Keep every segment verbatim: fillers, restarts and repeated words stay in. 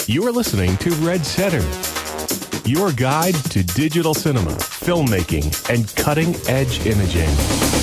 You're listening to Red Center, your guide to digital cinema, filmmaking, and cutting-edge imaging.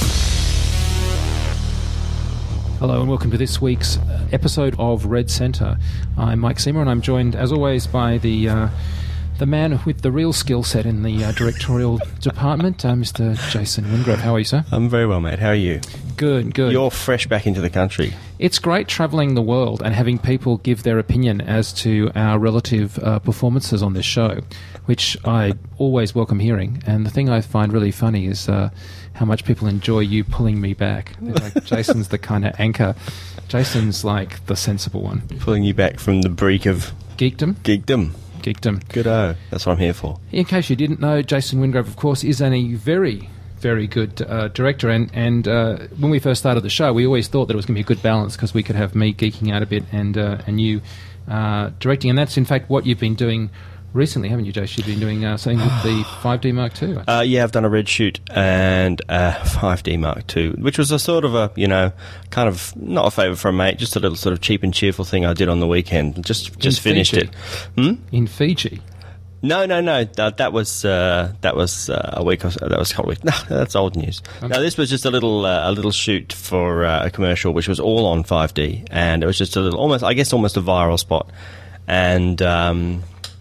Hello and welcome to this week's episode of Red Center. I'm Mike Seymour and I'm joined, as always, by the uh, the man with the real skill set in the uh, directorial department, uh, Mister Jason Wingrove. How are you, sir? I'm very well, mate. How are you? Good, good. You're fresh back into the country. It's great travelling the world and having people give their opinion as to our relative uh, performances on this show, which I always welcome hearing. And the thing I find really funny is uh, how much people enjoy you pulling me back. They're like, Jason's the kind of anchor. Jason's like the sensible one. Pulling you back from the brink of... Geekdom? Geekdom. Geekdom. Good-o. That's what I'm here for. In case you didn't know, Jason Wingrove, of course, is a very... very good uh, director, and, and uh, when we first started the show, we always thought that it was going to be a good balance because we could have me geeking out a bit and uh, and you uh, directing, and that's in fact what you've been doing recently, haven't you, Jace? You've been doing uh, something with the five D Mark two. Uh, yeah, I've done a red shoot and a five D Mark two, which was a sort of a, you know, kind of, not a favour for a mate, just a little sort of cheap and cheerful thing I did on the weekend. Just just In finished Fiji. it. Hmm? In Fiji? No, no, no. That, that was uh, that was uh, a week or so. That was a couple of weeks. No, that's old news. Okay. No, this was just a little uh, a little shoot for uh, a commercial, which was all on five D, and it was just a little, almost, I guess, almost a viral spot. And um,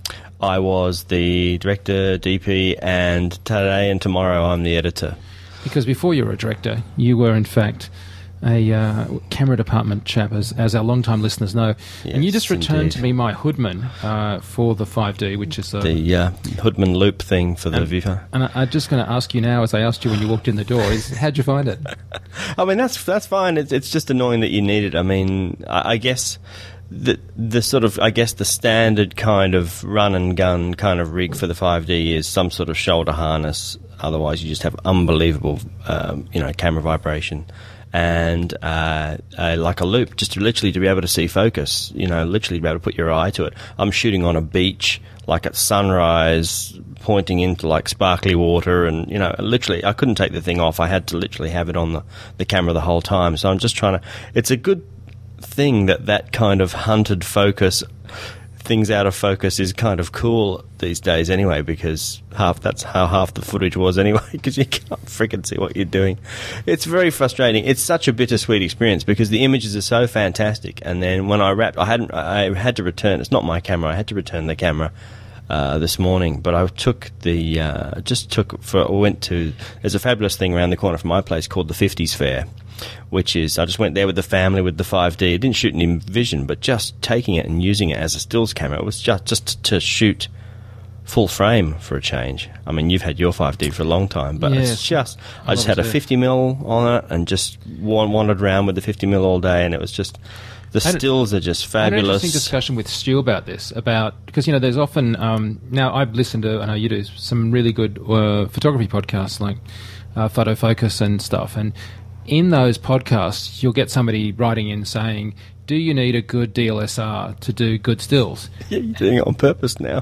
I was the director, D P, and today and tomorrow I'm the editor. Because before you were a director, you were in fact a uh, camera department chap, as, as our long-time listeners know. Yes, and you just returned indeed. to me my Hoodman uh, for the five D, which is... Uh, the uh, Hoodman loop thing for the and, viewer. And I, I'm just going to ask you now, as I asked you when you walked in the door, is how'd you find it? I mean, that's that's fine. It's, it's just annoying that you need it. I mean, I, I guess... The the sort of, I guess, the standard kind of run-and-gun kind of rig for the five D is some sort of shoulder harness. Otherwise, you just have unbelievable, um, you know, camera vibration. And uh, uh, like a loop, just to literally to be able to see focus, you know, literally be able to put your eye to it. I'm shooting on a beach, like at sunrise, pointing into like sparkly water, and, you know, literally, I couldn't take the thing off. I had to literally have it on the, the camera the whole time. So I'm just trying to, it's a good thing that that kind of hunted focus, things out of focus, is kind of cool these days anyway, because half that's how half the footage was anyway, because you can't freaking see what you're doing. It's very frustrating. It's such a bittersweet experience because the images are so fantastic, and then when I wrapped, I hadn't, I had to return. It's not my camera. I had to return the camera uh, this morning, but I took the uh, just took for went to. There's a fabulous thing around the corner from my place called the fifties Fair, which is, I just went there with the family with the five D. I didn't shoot in vision, but just taking it and using it as a stills camera. It was just, just to shoot full frame for a change. I mean, you've had your five D for a long time, but yes. it's just, I, I just had a fifty mil on it and just wandered around with the fifty mil all day, and it was just, the stills are just fabulous. I had an interesting discussion with Stu about this, about, because, you know, there's often, um, now I've listened to, I know you do, some really good uh, photography podcasts like uh, Photo Focus and stuff, and in those podcasts, you'll get somebody writing in saying, do you need a good D L S R to do good stills? Yeah, you're doing it on purpose now.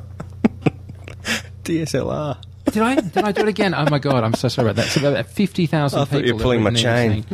D S L R. Did I Did I do it again? Oh, my God, I'm so sorry about that. So about fifty thousand people... I thought you were pulling my chain.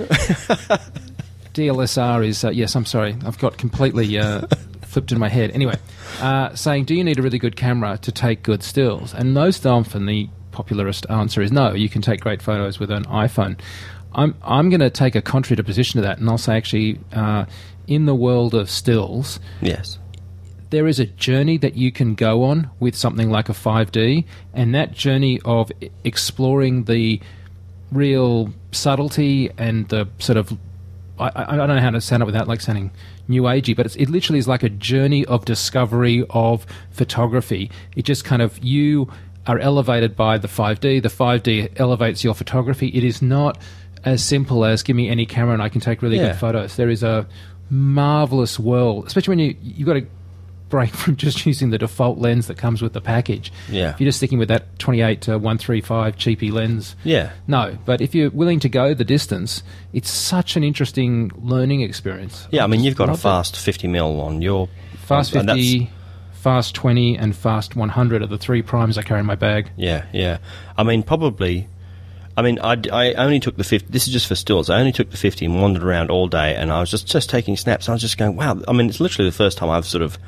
D L S R is... Uh, yes, I'm sorry. I've got completely uh, flipped in my head. Anyway, uh, saying, do you need a really good camera to take good stills? And most often the popularist answer is no, you can take great photos with an iPhone. I'm I'm going to take a contrary position to that, and I'll say actually, uh, in the world of stills, yes, there is a journey that you can go on with something like a five D, and that journey of exploring the real subtlety and the sort of, I, I don't know how to sound it without like sounding new agey, but it's, it literally is like a journey of discovery of photography. It just kind of, you are elevated by the five D, the five D elevates your photography. It is not as simple as give me any camera and I can take really yeah. good photos. There is a marvellous world, especially when you, you've got to break from just using the default lens that comes with the package. Yeah. If you're just sticking with that twenty-eight to one thirty-five cheapy lens. Yeah. No, but if you're willing to go the distance, it's such an interesting learning experience. Yeah, I, I mean, you've got a it. fast fifty mil on your... Fast fifty, fast twenty, and fast one hundred are the three primes I carry in my bag. Yeah, yeah. I mean, probably... I mean, I, I only took the fifty. This is just for stills. I only took the fifty and wandered around all day, and I was just, just taking snaps. And I was just going, wow. I mean, it's literally the first time I've sort of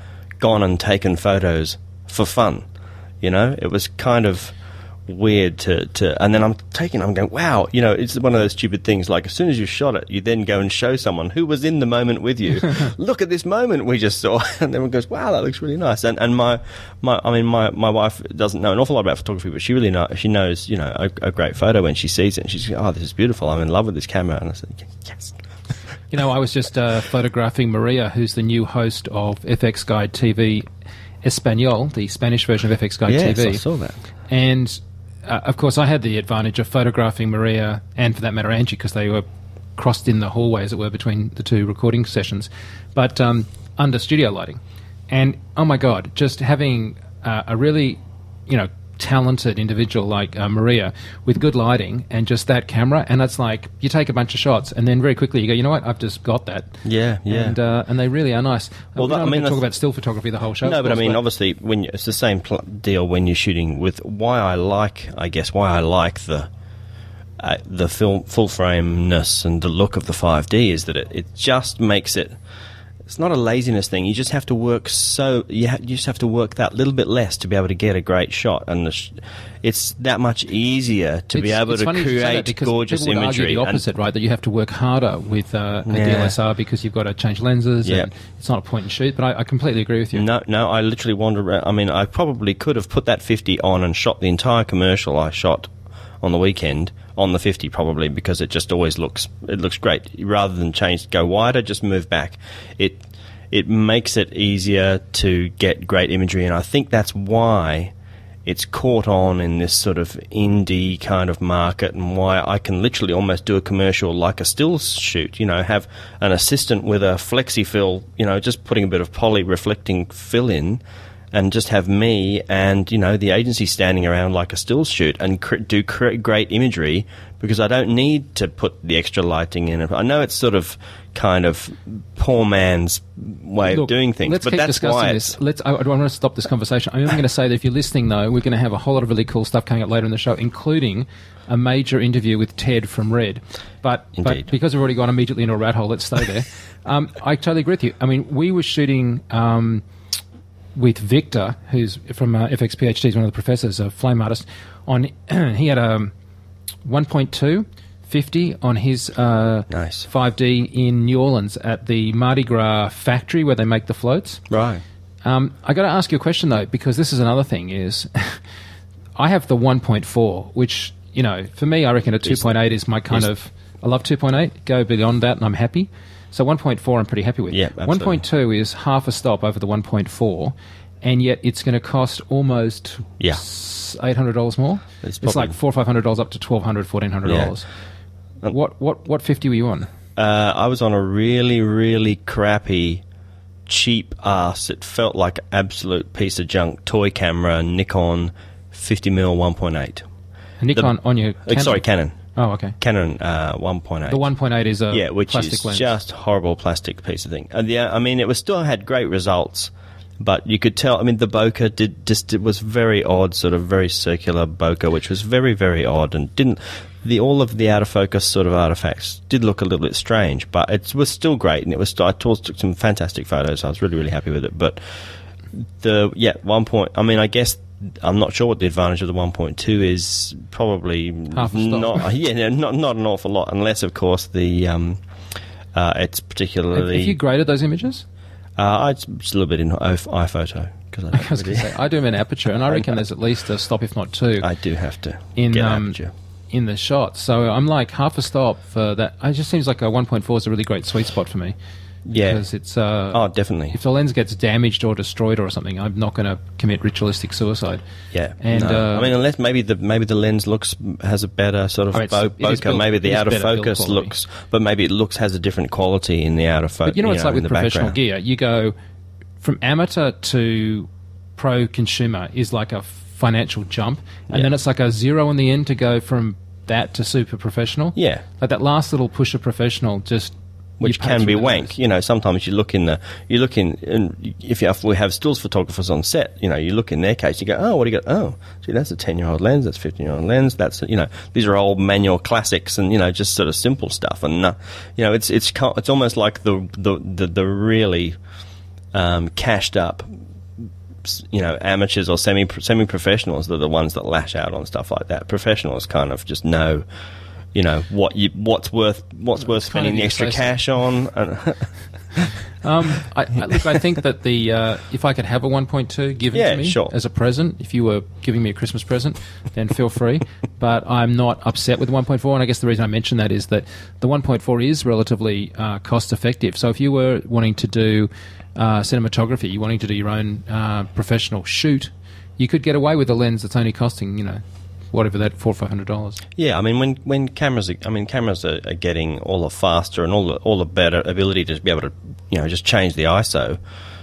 gone and taken photos for fun. You know, it was kind of weird to, to and then I'm taking I'm going, wow, you know, it's one of those stupid things, like as soon as you shot it, you then go and show someone who was in the moment with you, look at this moment we just saw, and everyone goes, wow, that looks really nice. And and my my I mean my my wife doesn't know an awful lot about photography, but she really know she knows, you know, a, a great photo when she sees it, and she's like, oh, this is beautiful, I'm in love with this camera. And I said, yes. You know, I was just uh, photographing Maria, who's the new host of F X Guide T V Espanol, the Spanish version of F X Guide yes, T V. I saw that. And Uh, of course, I had the advantage of photographing Maria and, for that matter, Angie, because they were crossed in the hallway, as it were, between the two recording sessions, but um, under studio lighting. And, oh my God, just having uh, a really, you know, talented individual like uh, Maria with good lighting and just that camera, and it's like you take a bunch of shots and then very quickly you go, you know what, I've just got that. Yeah, yeah. And uh, and they really are nice. Well, uh, that, we don't I mean, talk about still photography the whole show. No, but course, I mean, but obviously, when you, it's the same pl- deal when you're shooting with. Why I like, I guess, why I like the uh, the film full frameness and the look of the five D is that it, it just makes it. It's not a laziness thing. You just have to work so you, ha- you just have to work that little bit less to be able to get a great shot, and the sh- it's that much easier to it's, be able it's to funny you say that create because gorgeous people would imagery. argue the opposite, right? That you have to work harder with uh, a Yeah. D S L R because you've got to change lenses. Yeah. And it's not a point and shoot. But I, I completely agree with you. No, no, I literally wandered around. I mean, I probably could have put that fifty on and shot the entire commercial I shot on the weekend on the fifty, probably, because it just always looks it looks great. Rather than change, go wider, just move back. It it makes it easier to get great imagery, and I think that's why it's caught on in this sort of indie kind of market, and why I can literally almost do a commercial like a still shoot, you know, have an assistant with a flexi fill, you know, just putting a bit of poly reflecting fill in, and just have me and, you know, the agency standing around like a still shoot and cr- do cr- great imagery, because I don't need to put the extra lighting in. I know it's sort of kind of poor man's way Look, of doing things, let's but keep that's discussing why this. it's... Let's, I, I want to stop this conversation. I'm going to say that if you're listening, though, we're going to have a whole lot of really cool stuff coming up later in the show, including a major interview with Ted from Red. But, but because we've already gone immediately into a rat hole, let's stay there. um, I totally agree with you. I mean, we were shooting... Um, with Victor, who's from uh, F X PhD, he's one of the professors, a flame artist. On he had a one point two fifty on his uh, nice. five D in New Orleans at the Mardi Gras factory where they make the floats. Right. Um, I got to ask you a question though, because this is another thing. Is I have the one point four, which, you know, for me, I reckon a two point eight is my kind of. I love two point eight. Go beyond that, and I'm happy. So one point four I'm pretty happy with. Yeah, absolutely. one point two is half a stop over the one point four, and yet it's going to cost almost yeah. eight hundred dollars more. It's, it's like four hundred dollars, five hundred dollars up to twelve hundred dollars, fourteen hundred dollars. Yeah. What, what, what fifty were you on? Uh, I was on a really, really crappy, cheap ass. It felt like an absolute piece of junk toy camera, Nikon fifty millimeter one point eight. A Nikon the, on your Canon? Sorry, Canon. Oh, okay. Canon uh, one point eight. The one point eight is a yeah, which plastic is lens. just horrible plastic piece of thing. And yeah, I mean, it was still had great results, but you could tell. I mean, the bokeh did just it was very odd, sort of very circular bokeh, which was very, very odd, and didn't the all of the out of focus sort of artifacts did look a little bit strange, but it was still great, and it was. I took some fantastic photos. I was really, really happy with it. But the yeah one point. I mean, I guess. I'm not sure what the advantage of the one point two is. Probably half a stop. not. Yeah, not not an awful lot, unless of course the um, uh, it's particularly. Have you graded those images? Uh, it's just a little bit in iPhoto because I, I was going to say I do them in aperture, and I reckon there's at least a stop, if not two. I do have to in get um, aperture in the shot. So I'm like half a stop for that. It just seems like a one point four is a really great sweet spot for me. Yeah. Because it's... Uh, oh, definitely. If the lens gets damaged or destroyed or something, I'm not going to commit ritualistic suicide. Yeah. And no. uh, I mean, unless maybe the maybe the lens looks has a better sort of oh, bo- bokeh. Built, maybe the out of focus looks... looks... But maybe it looks has a different quality in the out of focus. But you know what it's you know, like with professional background. gear? You go from amateur to pro consumer is like a financial jump. And yeah. then it's like a zero in the end to go from that to super professional. Yeah. Like that last little push of professional just... Which can be wank, you know. Sometimes you look in the, you look in, and if you have, we have stills photographers on set, you know, you look in their case, you go, oh, what do you got? Oh, see, that's a ten-year-old lens, that's a fifteen-year-old lens, that's, you know, these are old manual classics, and you know, just sort of simple stuff, and uh, you know, it's it's it's almost like the the the, the really um, cashed up you know, amateurs or semi semi professionals that are the ones that lash out on stuff like that. Professionals kind of just know, you know, what you what's worth what's worth spending the extra cash on. um, I, I, look, I think that the uh, if I could have a one point two given yeah, to me sure. as a present, if you were giving me a Christmas present, then feel free. But I'm not upset with the one point four, and I guess the reason I mention that is that the one point four is relatively uh, cost effective. So if you were wanting to do uh, cinematography, you're wanting to do your own uh, professional shoot, you could get away with a lens that's only costing, you know, whatever that four or five hundred dollars. Yeah, I mean when when cameras, are, I mean cameras are, are getting all the faster and all the all the better ability to be able to, you know, just change the I S O.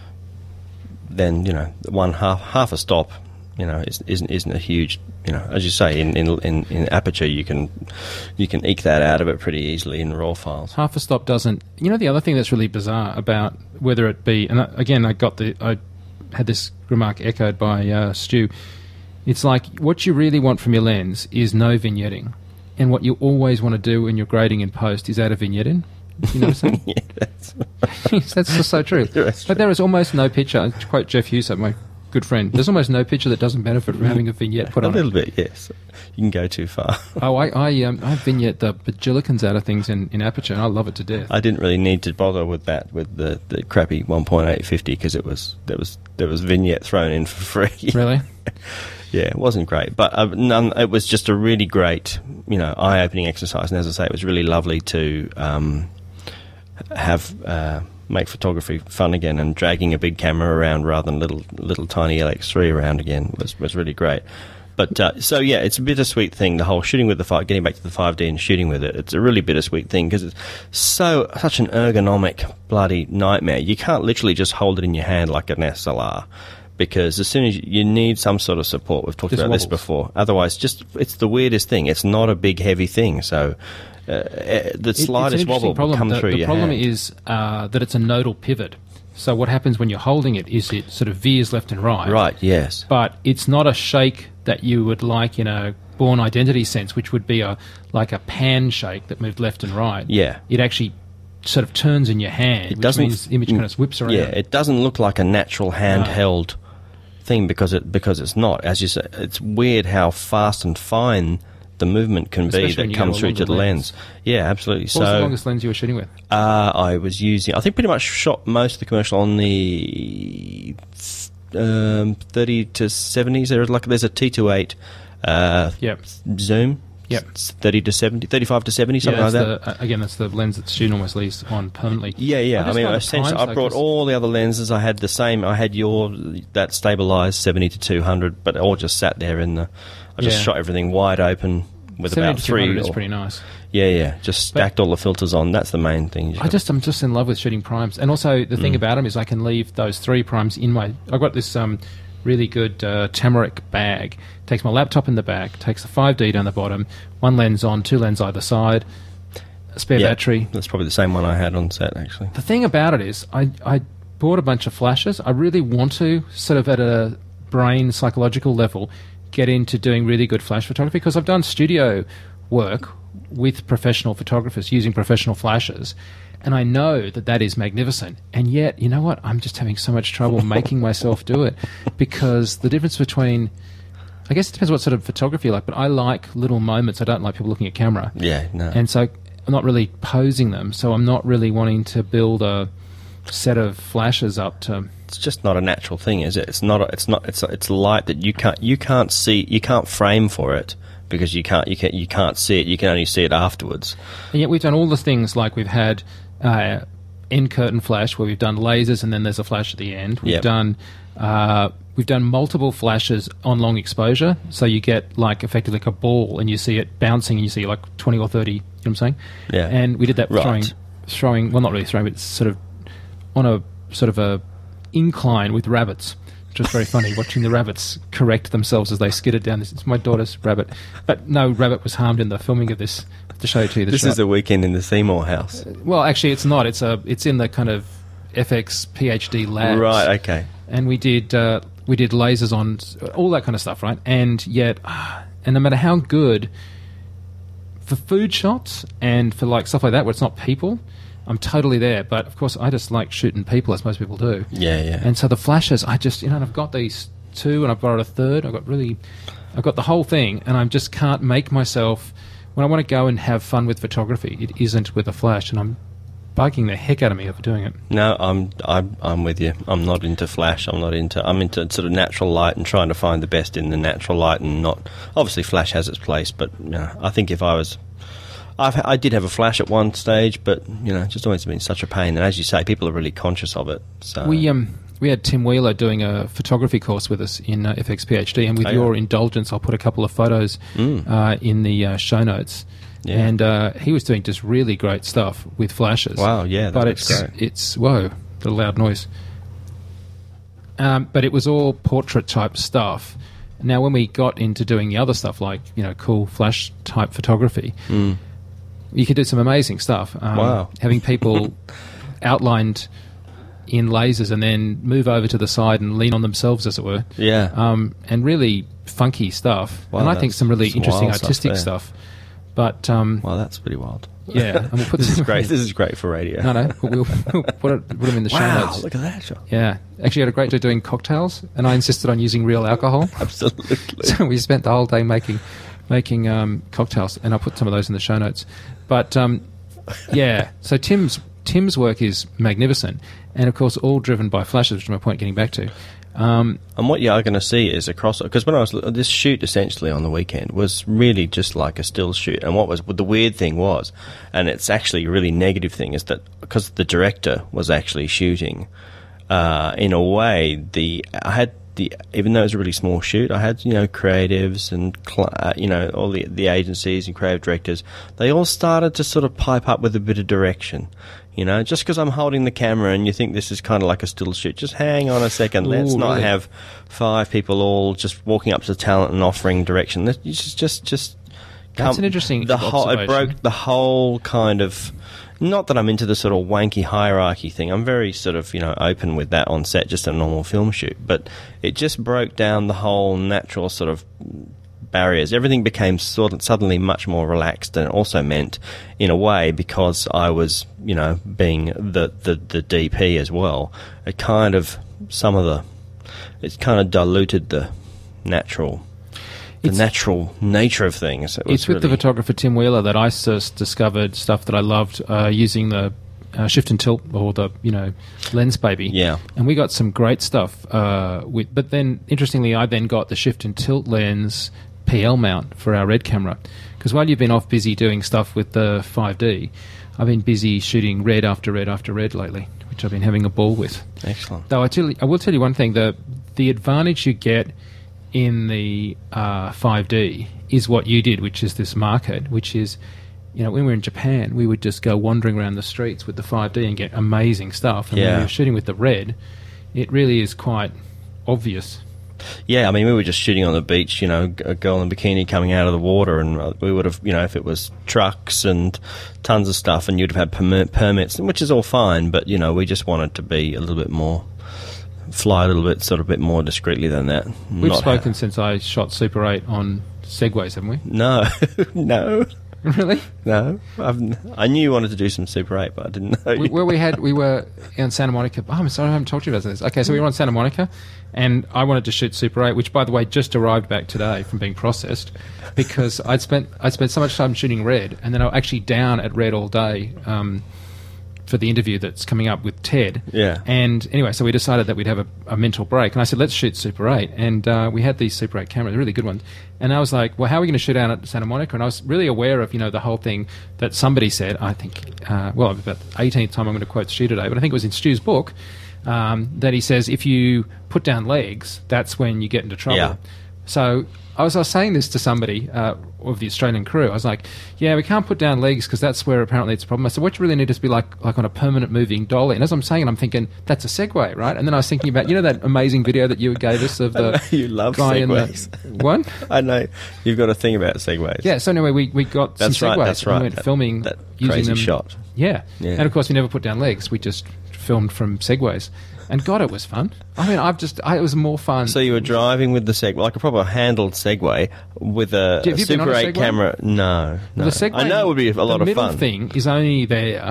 Then, you know, one half half a stop, you know, isn't isn't, isn't a huge, you know, as you say, in, in in in aperture you can you can eke that out of it pretty easily in raw files. Half a stop doesn't. You know, the other thing that's really bizarre about whether it be, and again, I got the I had this remark echoed by uh, Stu. It's like what you really want from your lens is no vignetting, and what you always want to do when you're grading in post is add a vignette in. You know what I'm saying? Yeah, that's that's just so true. That's true. But there is almost no picture. To quote Jeff Hughes, my good friend, there's almost no picture that doesn't benefit from having a vignette put a on little it. bit, yes. You can go too far. Oh, I I, um, I vignette the bajilicans out of things in, in aperture, and I love it to death. I didn't really need to bother with that with the, the crappy one point eight fifty because it was there was there was vignette thrown in for free. Really? Yeah, it wasn't great, but uh, none, it was just a really great, you know, eye-opening exercise. And as I say, it was really lovely to um, have uh, make photography fun again, and dragging a big camera around rather than little little tiny L X three around again was was really great. But uh, so yeah, it's a bittersweet thing. The whole shooting with the five, getting back to the five D and shooting with it, it's a really bittersweet thing because it's so such an ergonomic bloody nightmare. You can't literally just hold it in your hand like an S L R. Because as soon as you, you need some sort of support, we've talked Just about wobbles. this before. Otherwise, just it's the weirdest thing. It's not a big, heavy thing. So uh, uh, the It- slightest it's an interesting wobble will problem. come the, through the your problem hand. is uh, that it's a nodal pivot. So what happens when you're holding it is it sort of veers left and right. Right, yes. But it's not a shake that you would like in a Bourne Identity sense, which would be a like a pan shake that moved left and right. Yeah. It actually sort of turns in your hand, It which doesn't- means the image kind of whips around. Yeah, it doesn't look like a natural handheld thing because it because it's not. As you say, it's weird how fast and fine the movement can Especially be when that you comes get a through to the longer lens. lens. Yeah, absolutely. What so was the longest lens you were shooting with? Uh, I was using, I think pretty much shot most of the commercial on the um, thirty to seventies. There's like there's a T twenty-eight uh, Yep. zoom. Yep. It's thirty to seventy, thirty-five to seventy, something yeah, like that's that. the, uh, again, that's the lens that Stu almost leaves on permanently. Yeah, yeah. I, just mean, find at essentially, times, I like, brought this- all the other lenses. I had the same. I had your that stabilized seventy to two hundred, but it all just sat there in the. I just Yeah. shot everything wide open with seventy about to two hundred three. is or- pretty nice. yeah, yeah. Just But- stacked all the filters on. That's the main thing. You I just I'm just in love with shooting primes, and also the Mm. thing about them is I can leave those three primes in my. I've got this um, really good uh, Tamarack bag. Takes my laptop in the back, takes the five D down the bottom, one lens on, two lens either side, a spare Yeah, battery. That's probably the same one I had on set actually. The thing about it is, I I bought a bunch of flashes. I really want to sort of at a brain psychological level get into doing really good flash photography because I've done studio work with professional photographers using professional flashes, and I know that that is magnificent. And yet, you know what? I'm just having so much trouble making myself do it because the difference between, I guess it depends what sort of photography you like, but I like little moments. I don't like people looking at camera. Yeah, no. And so I'm not really posing them, so I'm not really wanting to build a set of flashes up to. It's just not a natural thing, is it? It's not. A, it's not. It's. It's light that you can't. You can't see. You can't frame for it because you can't. You can't. You can't see it. You can only see it afterwards. And yet we've done all the things like we've had uh, end curtain flash where we've done lasers and then there's a flash at the end. We've Yep. done. Uh, we've done multiple flashes on long exposure, so you get like effectively like a ball, and you see it bouncing, and you see like twenty or thirty. You know what I'm saying? Yeah. And we did that Right. throwing, throwing. Well, not really throwing, but sort of on a sort of a incline with rabbits, which was very funny. Watching the rabbits correct themselves as they skidded down this. It's my daughter's rabbit, but no rabbit was harmed in the filming of this. I have to show it to you. The This shot. is a weekend in the Seymour house. Well, actually, it's not. It's a. It's in the kind of F X PhD labs. Right. Okay. And we did uh, we did lasers on s- all that kind of stuff, right? And yet, ah, and no matter how good for food shots and for like stuff like that, where it's not people, I'm totally there. But of course, I just like shooting people, as most people do. Yeah, yeah. And so the flashes, I just, you know, and I've got these two, and I've borrowed a third. I've got really, I've got the whole thing, and I just can't make myself, when I want to go and have fun with photography, it isn't with a flash, and I'm bugging the heck out of me for doing it. No, I'm I'm I'm with you. I'm not into flash. I'm not into. I'm into sort of natural light and trying to find the best in the natural light, and not obviously flash has its place, but you know, I think if I was, I've, I did have a flash at one stage, but you know, it's just always been such a pain. And as you say, people are really conscious of it. So we um we had Tim Wheeler doing a photography course with us in uh, F X P H D, and with oh, your yeah. indulgence, I'll put a couple of photos mm. uh, in the uh, show notes. Yeah. And uh, he was doing just really great stuff with flashes. Wow, yeah, that but looks it's great. it's whoa, the loud noise. Um, but it was all portrait type stuff. Now, when we got into doing the other stuff, like you know, cool flash type photography, mm. you could do some amazing stuff. Um, wow, having people outlined in lasers and then move over to the side and lean on themselves, as it were. Yeah, um, and really funky stuff. Wow, and I think some really some interesting wild artistic stuff, stuff. But um, well, that's pretty wild. Yeah, and we'll put this this is great. This is great for radio. No, no, we'll, we'll put, it, put them in the show wow, notes. Look at that, John. Yeah, actually, I had a great day doing cocktails, and I insisted on using real alcohol. Absolutely. So we spent the whole day making making um, cocktails, and I'll put some of those in the show notes. But um, yeah, so Tim's Tim's work is magnificent, and of course, all driven by flashes, which is my point getting back to. Um, and what you are going to see is a crossover, because when I was this shoot essentially on the weekend was really just like a still shoot. And what was what the weird thing was, and it's actually a really negative thing, is that because the director was actually shooting, uh, in a way, the I had the even though it was a really small shoot, I had you know creatives and cl- uh, you know all the the agencies and creative directors. They all started to sort of pipe up with a bit of direction. You know, just because I'm holding the camera and you think this is kind of like a still shoot, just hang on a second. Ooh, Let's not really? have five people all just walking up to the talent and offering direction. Let's just, just, just. That's come, an interesting the whole, It observation. broke the whole kind of. Not that I'm into the sort of wanky hierarchy thing. I'm very sort of you know open with that on set, just a normal film shoot. But it just broke down the whole natural sort of barriers. Everything became sort of suddenly much more relaxed, and it also meant, in a way, because I was, you know, being the, the, the D P as well, it kind of, some of the, it kind of diluted the natural, the It's- natural nature of things. It was it's with really, the photographer Tim Wheeler that I first discovered stuff that I loved uh, using the uh, shift and tilt, or the you know lens baby. Yeah. And we got some great stuff. Uh, with, but then, interestingly, I then got the shift and tilt lens P L mount for our red camera, because while you've been off busy doing stuff with the five D, I've been busy shooting red after red after red lately, which I've been having a ball with. Excellent. Though I, tell you, I will tell you one thing: the the advantage you get in the uh, five D is what you did, which is this market, which is, you know, when we were in Japan, we would just go wandering around the streets with the five D and get amazing stuff. And Yeah. when we were shooting with the red, it really is quite obvious. Yeah, I mean, we were just shooting on the beach, you know, a girl in a bikini coming out of the water, and we would have, you know, if it was trucks and tons of stuff, and you'd have had permit, permits, which is all fine, but, you know, we just wanted to be a little bit more, fly a little bit, sort of a bit more discreetly than that. We've Not spoken ha- since I shot Super eight on Segways, haven't we? No, no, Really? no. I've, I knew you wanted to do some Super eight, but I didn't know. we, you- where we had we were in Santa Monica. Oh, I'm sorry, I haven't talked to you about this. Okay, so we were on Santa Monica, and I wanted to shoot Super eight, which, by the way, just arrived back today from being processed, because I'd spent I'd spent so much time shooting red, and then I was actually down at red all day um, for the interview that's coming up with Ted. Yeah. And anyway, so we decided that we'd have a, a mental break, and I said, let's shoot Super eight, and uh, we had these Super eight cameras, really good ones. And I was like, well, how are we going to shoot down at Santa Monica? And I was really aware of, you know, the whole thing that somebody said, I think, uh, well, about the eighteenth time I'm going to quote Stu today, but I think it was in Stu's book, um, that he says, if you put down legs, that's when you get into trouble. Yeah. So I was, I was saying this to somebody uh, of the Australian crew. I was like, yeah, we can't put down legs because that's where apparently it's a problem. I said, what you really need is to be like like on a permanent moving dolly. And as I'm saying it, I'm thinking, that's a Segway, right? And then I was thinking about, you know that amazing video that you gave us of the you love guy in Segways. the... What? I know you've got a thing about Segways. Yeah, so anyway, we, we got That's some right, Segways. that's and right. We went That- filming that using crazy them. shot. Yeah. Yeah. And of course, we never put down legs. We just filmed from Segways. And God, it was fun. I mean, I've just... I, it was more fun. So you were driving with the Segway, like a proper handled Segway, with a, Have you a been Super on a eight Segway? camera. No, no. The Segway, I know it would be a lot the of middle fun. thing is only there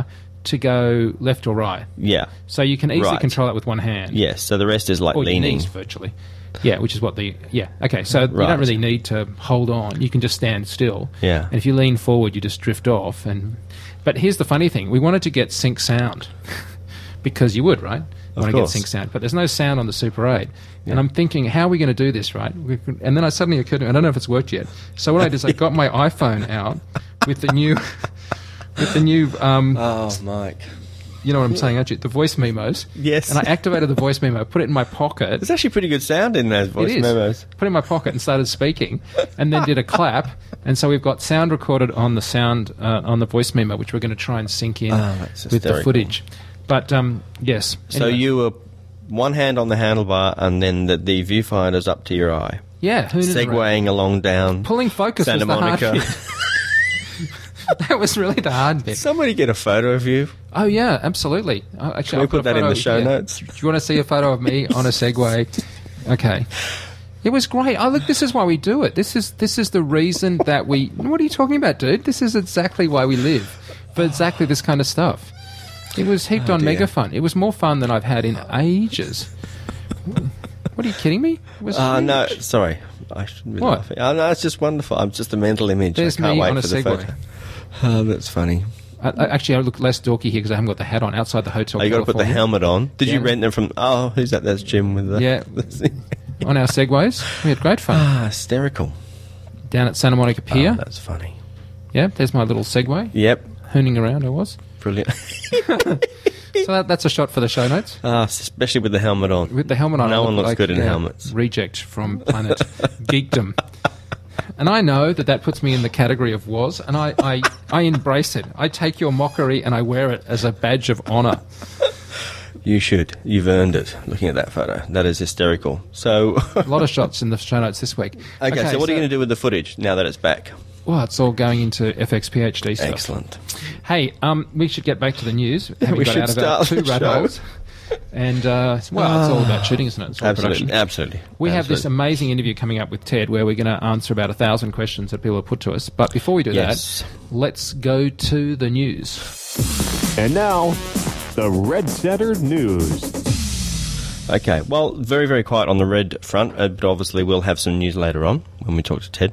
to go left or right. Yeah. So you can easily Right. control that with one hand. Yes. So the rest is like Or your leaning. knees, virtually. Yeah, which is what the... Yeah, okay. So you Right. don't really need to hold on. You can just stand still. Yeah. And if you lean forward, you just drift off. And But here's the funny thing. We wanted to get sync sound. Because you would, right? You Of want to get course. sync sound. But there's no sound on the Super eight. And I'm thinking, how are we going to do this, right? We could, and then I suddenly occurred to me, I don't know if it's worked yet. So what I did is I got my iPhone out with the new... with the new... Um, Oh, Mike. you know what I'm saying, don't you? The voice memos. Yes. And I activated the voice memo, put it in my pocket. There's actually pretty good sound in those voice It is. memos. Put it in my pocket and started speaking, and then did a clap. And so we've got sound recorded on the sound uh, on the voice memo, which we're going to try and sync in Oh, that's with the hysterical. footage. But um, yes. So Anyway. you were one hand on the handlebar and then the, the viewfinder's up to your eye. yeah, who knew the rest? Segwaying along down Pulling focus Santa was the hard Monica. bit. That was really the hard bit. Somebody get a photo of you. Oh yeah, absolutely. Uh, actually, Can we I'll put a that in photo- the show yeah. notes? Do you want to see a photo of me on a Segway? Okay. It was great. Oh, look, this is why we do it. This is this is the reason that we... What are you talking about, dude? This is exactly why we live. For exactly this kind of stuff. It was heaped Oh, on dear. mega fun. It was more fun than I've had in ages. What, are you kidding me? It was Uh, no, huge. sorry. I shouldn't be What? laughing. Oh, no, it's just wonderful. I'm just a mental image. There's I can't me wait on a for the Segway. photo. Oh, that's funny. I, I, actually, I look less dorky here because I haven't got the hat on outside the hotel. Oh, you got to put the California. helmet on. Did you Yeah. rent them from... Oh, who's that? That's Jim with the... Yeah. On our Segways. We had great fun. Ah, hysterical. Down at Santa Monica Pier. Oh, that's funny. Yeah, there's my little Segway. Yep. Hooning around I was. Brilliant. So that, that's a shot for the show notes. Ah, especially with the helmet on. With the helmet on, No I one look looks like, good in yeah, helmets. Reject from Planet Geekdom. And I know that that puts me in the category of was, and I, I, I embrace it. I take your mockery and I wear it as a badge of honour. You should. You've earned it, looking at that photo. That is hysterical. So... A lot of shots in the show notes this week. Okay, so what are you going to do with the footage now that it's back? Well, it's all going into F X P H D stuff. Excellent. Hey, um, we should get back to the news. Having we got should out of our start two the rat show. holes. And, uh, well, it's all about shooting, isn't it? It's all Absolutely. production. Absolutely. We have this Absolutely. amazing interview coming up with Ted where we're going to answer about a thousand questions that people have put to us. But before we do Yes. that, let's go to the news. And now, the Red Center News. Okay, well, very, very quiet on the red front, uh, but obviously we'll have some news later on when we talk to Ted.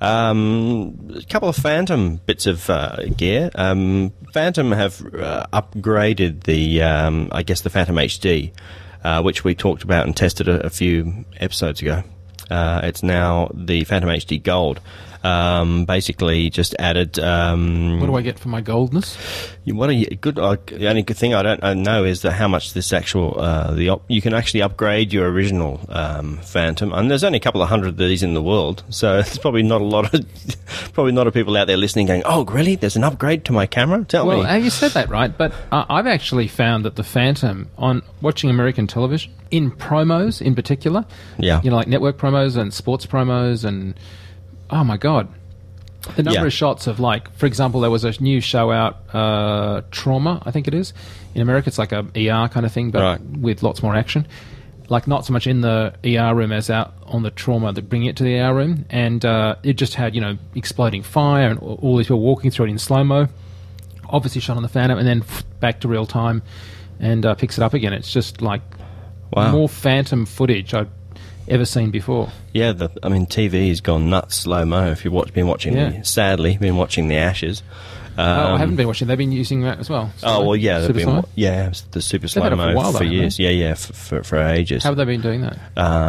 Um, a couple of Phantom bits of uh, gear. Um, Phantom have uh, upgraded the, um, I guess, the Phantom H D, uh, which we talked about and tested a, a few episodes ago. Uh, it's now the Phantom H D Gold. Um, basically, just added. Um, What do I get for my goldness? You- What a y- good. Uh, the only good thing I don't uh, know is that how much this actual uh, the op- you can actually upgrade your original um, Phantom, and there's only a couple of hundred of these in the world, so it's probably not a lot of probably not a people out there listening going, "Oh, really? There's an upgrade to my camera? Tell Well, me." uh, you said that right, but uh, I've actually found that the Phantom, on watching American television, in promos in particular, Yeah. you know, like network promos and sports promos and, oh my God, the number Yeah. of shots of, like, for example, there was a new show out, uh, Trauma, I think it is. In America, it's like a E R kind of thing, but Right. with lots more action. Like, not so much in the E R room as out on the Trauma, that bring it to the E R room. And uh, it just had, you know, exploding fire and all all these people walking through it in slow-mo. Obviously shot on the Phantom and then back to real time and uh, picks it up again. It's just like Wow. more Phantom footage I've ever seen before. Yeah, the, I mean, T V has gone nuts slow mo. If you've watch, been watching, Yeah. the, sadly, been watching the Ashes. Um, oh, I haven't been watching. They've been using that as well. Oh well, yeah, they've Super been slow-mo? wa- yeah the super They've had slow it for a mo while, for, though, haven't years. they? Yeah, yeah, for, for, for ages. How have they been doing that?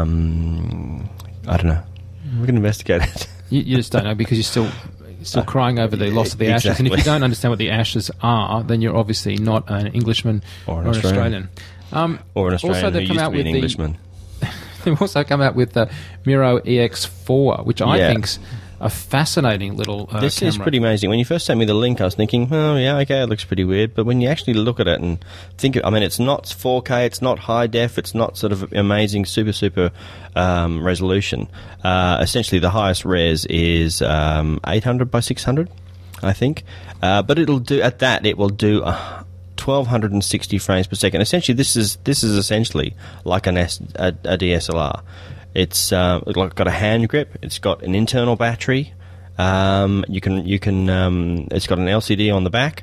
Um, I don't know. We can investigate it. You, you just don't know because you're still still crying over the loss of the Ashes. And if you exactly. don't understand what the Ashes are, then you're obviously not an Englishman Or an or an Australian. Australian. Um, Or an Australian also, who they've used come to out be with an the Englishman. they've also come out with the Miro E X four, which I Yeah. think's a fascinating little uh, This is camera. pretty amazing. When you first sent me the link, I was thinking, oh, yeah, okay, it looks pretty weird. But when you actually look at it and think, I mean, it's not four K, it's not high def, it's not sort of amazing, super, super um, resolution. Uh, essentially, the highest res is um, eight hundred by six hundred, I think. Uh, but it'll do, at that, it will do uh, twelve sixty frames per second. Essentially, this is this is essentially like an S, a, a D S L R. It's uh, like got a hand grip. It's got an internal battery. Um, you can you can. Um, it's got an L C D on the back.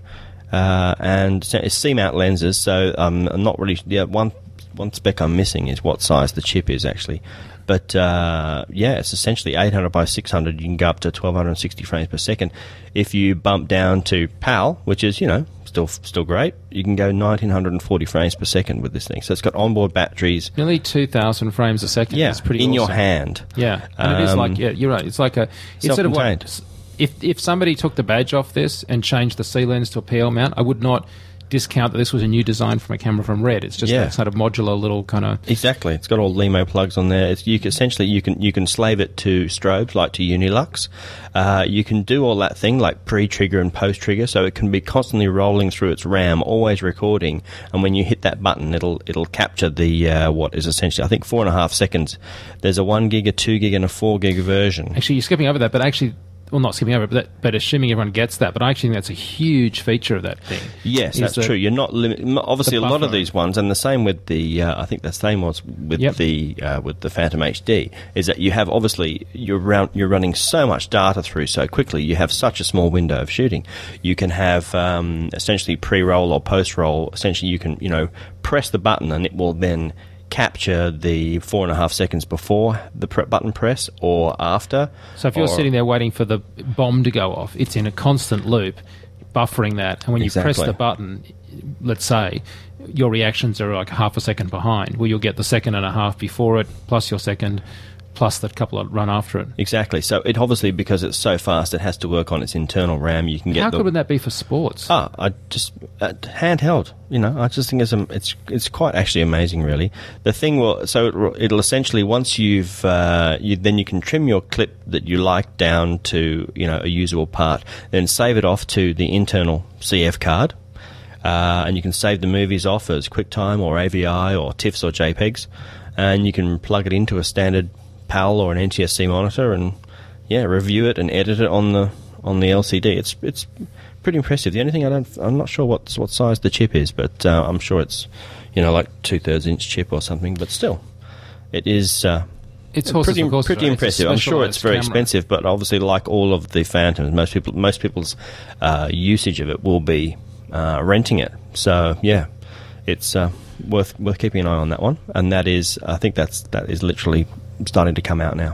uh, and it's C-mount lenses. So um, I'm not really. Yeah, one one spec I'm missing is what size the chip is actually. But uh, yeah, it's essentially eight hundred by six hundred. You can go up to twelve sixty frames per second. If you bump down to PAL, which is, you know, still still great, you can go nineteen forty frames per second with this thing. So it's got onboard batteries. Nearly two thousand frames a second. Yeah, It's pretty in awesome. your hand. Yeah, and it is Um, like, yeah, you're right. It's like a, it's sort of self-contained. what, if, if somebody took the badge off this and changed the C lens to a P L mount, I would not discount that this was a new design from a camera from Red. It's just Yeah. that sort of modular little kind of... Exactly, it's got all Lemo plugs on there. It's, you can, essentially, you can you can slave it to strobes like to Unilux. Uh, you can do all that thing like pre-trigger and post-trigger, so it can be constantly rolling through its RAM, always recording. And when you hit that button, it'll it'll capture the uh, what is essentially, I think, four and a half seconds. There's a one gig, a two gig, and a four gig version. Actually, you're skipping over that, but actually... Well, not skipping over it, but, that, but assuming everyone gets that. But I actually think that's a huge feature of that thing. Yes, is that's the- true. You're not limit. Obviously, a the lot of buffering. these ones, and the same with the. Uh, I think the same was with Yep. the uh, with the Phantom H D. Is that you have obviously you're round, you're running so much data through so quickly. You have such a small window of shooting. You can have um, essentially pre-roll or post-roll. Essentially, you can you know press the button and it will then capture the four and a half seconds before the pre- button press or after. So if you're or- sitting there waiting for the bomb to go off, it's in a constant loop, buffering that. And when you press Exactly. the button, let's say, your reactions are like half a second behind. Well, you'll get the second and a half before it, plus your second, plus that couple that run after it. Exactly. So it obviously, because it's so fast, it has to work on its internal RAM. You can get How the, good would that be for sports? Ah, I just uh, handheld. You know, I just think it's um, it's it's quite actually amazing, really. The thing will so it'll, it'll essentially once you've uh, you then you can trim your clip that you like down to you know a usable part, then save it off to the internal C F card, uh, and you can save the movies off as QuickTime or A V I or TIFFs or JPEGs, and you can plug it into a standard PAL or an N T S C monitor and yeah, review it and edit it on the on the L C D. It's it's pretty impressive. The only thing I don't, I'm not sure what what size the chip is, but uh, I'm sure it's you know like two thirds inch chip or something. But still, it is uh, It's horses pretty for courses, pretty right? It's a impressive. I'm sure it's specialised very camera. expensive, but obviously, like all of the Phantoms, most people most people's uh, usage of it will be uh, renting it. So yeah, it's uh, worth worth keeping an eye on that one. And that is, I think that's that is literally starting to come out now.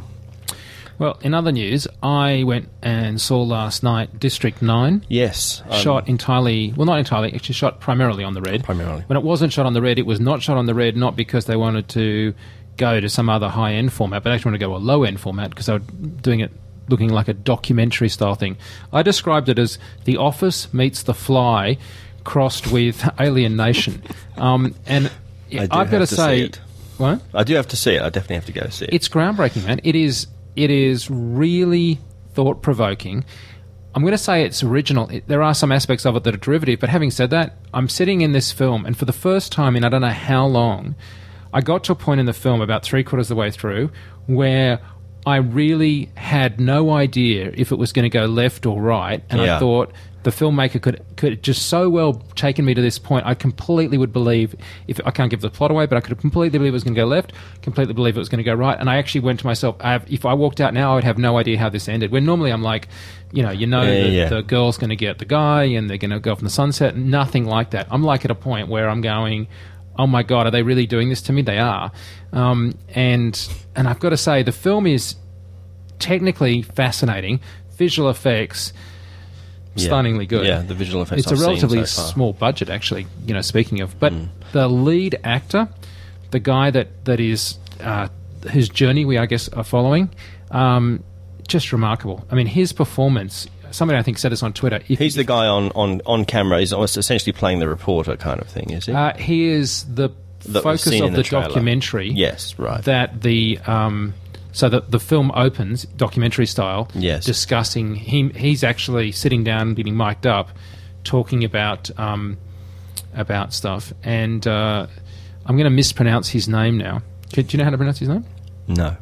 Well, in other news, I went and saw last night District nine. Yes, um, Shot entirely, well, not entirely, actually shot primarily on the Red. Primarily. When it wasn't shot on the Red, it was not shot on the Red, not because they wanted to go to some other high-end format, but actually wanted to go to a low-end format because they were doing it looking like a documentary-style thing. I described it as The Office meets The Fly crossed with Alien Nation. Um, and I do I've got have to to say... see it. What? I do have to see it. I definitely have to go see it. It's groundbreaking, man. It is. It is really thought provoking. I'm going to say it's original. It, there are some aspects of it that are derivative, but having said that, I'm sitting in this film, and for the first time in I don't know how long, I got to a point in the film about three quarters of the way through where I really had no idea if it was going to go left or right, and Yeah. I thought the filmmaker could could just so well taken me to this point. I completely would believe, if I can't give the plot away, but I could completely believe it was going to go left, completely believe it was going to go right, and I actually went to myself, I have, if I walked out now, I would have no idea how this ended. When normally I'm like, you know, you know Yeah, the, yeah. the girl's going to get the guy, and they're going to go off in the sunset. Nothing like that. I'm like at a point where I'm going, oh my God, are they really doing this to me? They are. Um, and and I've got to say, the film is technically fascinating. Visual effects, Yeah. stunningly good. Yeah, the visual effects It's I've a seen relatively so far. small budget, actually, you know, speaking of. But Mm. the lead actor, the guy that, that is, uh, whose journey we, I guess, are following, um, just remarkable. I mean, his performance, somebody I think said this on Twitter. If, He's the guy on, on, on camera. He's almost essentially playing the reporter kind of thing, is he? Uh, he is the, The focus scene of in the, the trailer. documentary. Yes, right. That the um, so that the film opens documentary style. Yes. Discussing him. He's actually sitting down, getting mic'd up, talking about um, about stuff. And uh, I'm going to mispronounce his name now. Do you know how to pronounce his name? No.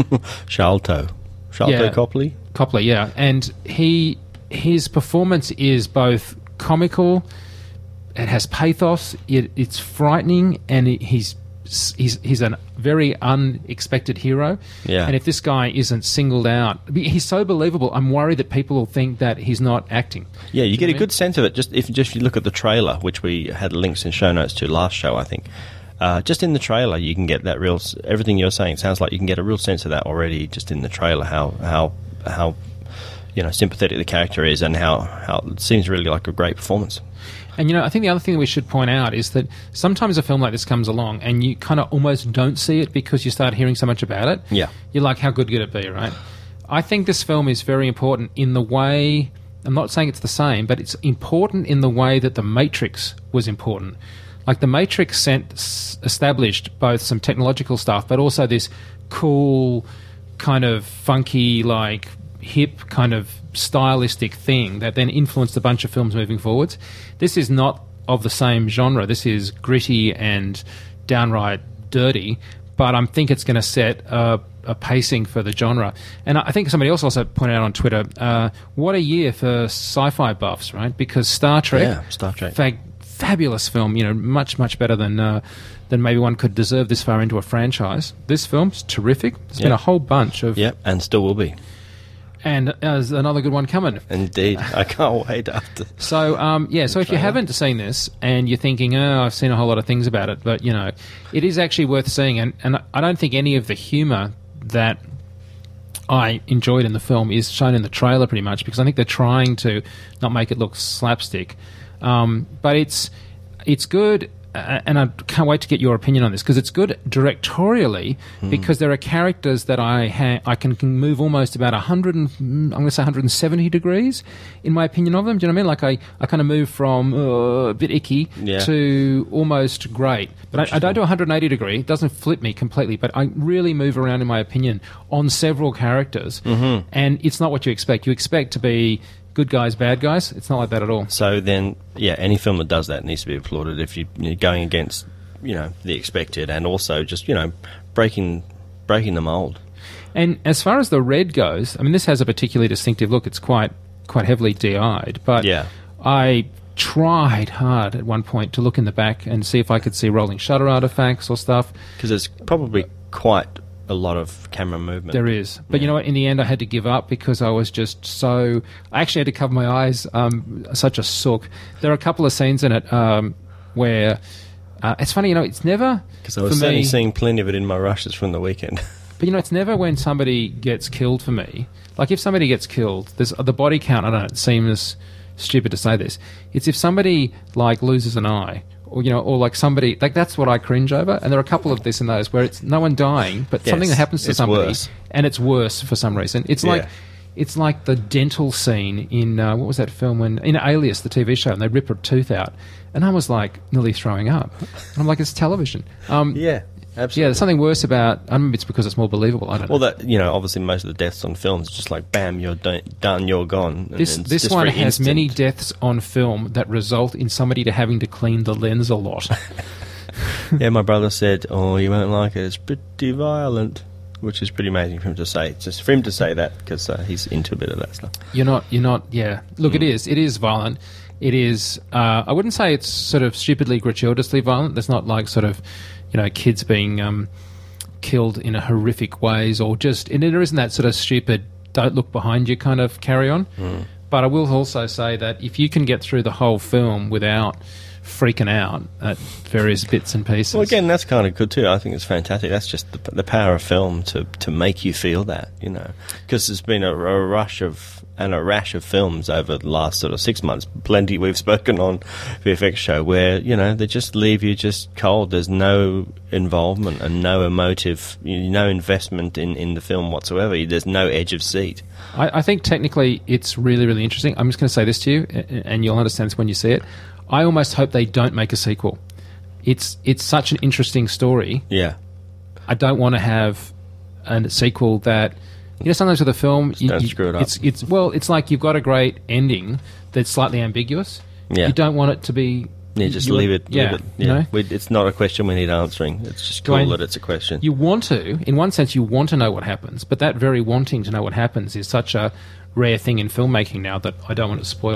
Shalto. Shalto Yeah. Copley? Copley, yeah. And he his performance is both comical, it has pathos, it, it's frightening, and it, he's he's he's a very unexpected hero. Yeah. And if this guy isn't singled out, he's so believable. I'm worried that people will think that he's not acting. Yeah, you Do get know a what I good sense of it just if just you look at the trailer, which we had links in show notes to last show, I think. Uh, just in the trailer, you can get that real. Everything you're saying sounds like you can get a real sense of that already. Just in the trailer, how how how you know sympathetic the character is, and how how it seems really like a great performance. And, you know, I think the other thing that we should point out is that sometimes a film like this comes along and you kind of almost don't see it because you start hearing so much about it. Yeah. You're like, how good could it be, right? I think this film is very important in the way, I'm not saying it's the same, but it's important in the way that The Matrix was important. Like, The Matrix sent, established both some technological stuff, but also this cool, kind of funky, like, hip kind of stylistic thing that then influenced a bunch of films moving forwards. This is not of the same genre. This is gritty and downright dirty, but I think it's going to set a, a pacing for the genre. And I think somebody else also pointed out on Twitter, uh, what a year for sci-fi buffs, right? Because Star Trek, Yeah, Star Trek. fa- fabulous film, you know, much, much better than uh, than maybe one could deserve this far into a franchise. This film's terrific. There's been Yeah. a whole bunch of... Yep, and still will be. And there's another good one coming. Indeed, I can't wait after. So, um, yeah, so if you haven't seen this and you're thinking, oh, I've seen a whole lot of things about it, but, you know, it is actually worth seeing. And, and I don't think any of the humour that I enjoyed in the film is shown in the trailer pretty much, because I think they're trying to not make it look slapstick. Um, but it's it's good, uh, and I can't wait to get your opinion on this, because it's good directorially, Hmm. because there are characters that I ha- I can, can move almost about one hundred and, I'm going to say one hundred seventy degrees in my opinion of them. Do you know what I mean? Like I, I kind of move from uh, a bit icky Yeah. to almost great. But I, I don't do one hundred eighty degree. It doesn't flip me completely, but I really move around in my opinion on several characters, mm-hmm. and it's not what you expect. You expect to be good guys, bad guys. It's not like that at all. So then, yeah, any film that does that needs to be applauded if you, you're going against, you know, the expected, and also just, you know, breaking breaking the mould. And as far as the red goes, I mean, this has a particularly distinctive look. It's quite quite heavily D I'd, but Yeah. I tried hard at one point to look in the back and see if I could see rolling shutter artifacts or stuff. Because there's probably quite a lot of camera movement. There is. But you know what? In the end, I had to give up because I was just so... I actually had to cover my eyes. Um, such a sook. There are a couple of scenes in it um, where... Uh, it's funny, you know, it's never... Because I was for certainly me, seeing plenty of it in my rushes from the weekend. But, you know, it's never when somebody gets killed for me. Like, if somebody gets killed, there's the body count, I don't know, it seems stupid to say this. It's if somebody, like, loses an eye, or, you know, or, like, somebody... Like, that's what I cringe over. And there are a couple of this and those where it's no one dying, but Yes, something that happens to it's somebody, worse. and it's worse for some reason. It's Yeah. like... It's like the dental scene in, uh, what was that film, when in Alias, the T V show, and they rip her tooth out. And I was, like, nearly throwing up. And I'm like, it's television. Um, Yeah, absolutely. Yeah, there's something worse about... I don't know if it's because it's more believable. I don't know. Well, that, you know, obviously most of the deaths on films, it's just like, bam, you're do- done, you're gone. And This it's this just one very has instant. many deaths on film that result in somebody to having to clean the lens a lot. Yeah, my brother said, oh, you won't like it, it's pretty violent. Which is pretty amazing for him to say. Just for him to say that, because uh, he's into a bit of that stuff. You're not. You're not. Yeah. Look, it is. It is violent. It is. Uh, I wouldn't say it's sort of stupidly, gratuitously violent. There's not like sort of, you know, kids being um, killed in a horrific ways, or just. And there isn't that sort of stupid, don't look behind you kind of carry on. Mm. But I will also say that if you can get through the whole film without freaking out at various bits and pieces. Well, again, that's kind of good too. I think it's fantastic. That's just the, the power of film to, to make you feel that, you know. Because there's been a, a rush of and a rash of films over the last sort of six months. Plenty we've spoken on V F X Show where, you know, they just leave you just cold. There's no involvement and no emotive, you know, no investment in, in the film whatsoever. There's no edge of seat. I, I think technically it's really, really interesting. I'm just going to say this to you, and you'll understand this when you see it. I almost hope they don't make a sequel. It's it's such an interesting story. Yeah. I don't want to have a sequel that, you know, sometimes with a film, you, don't you- screw it up. It's it's well, it's like you've got a great ending that's slightly ambiguous. Yeah. You don't want it to be. Yeah, just you- leave it. Yeah, leave it. you Yeah. know? We, it's not a question we need answering. It's just cool Dwayne, that it's a question. You want to, in one sense, you want to know what happens, but that very wanting to know what happens is such a rare thing in filmmaking now that I don't want to spoil.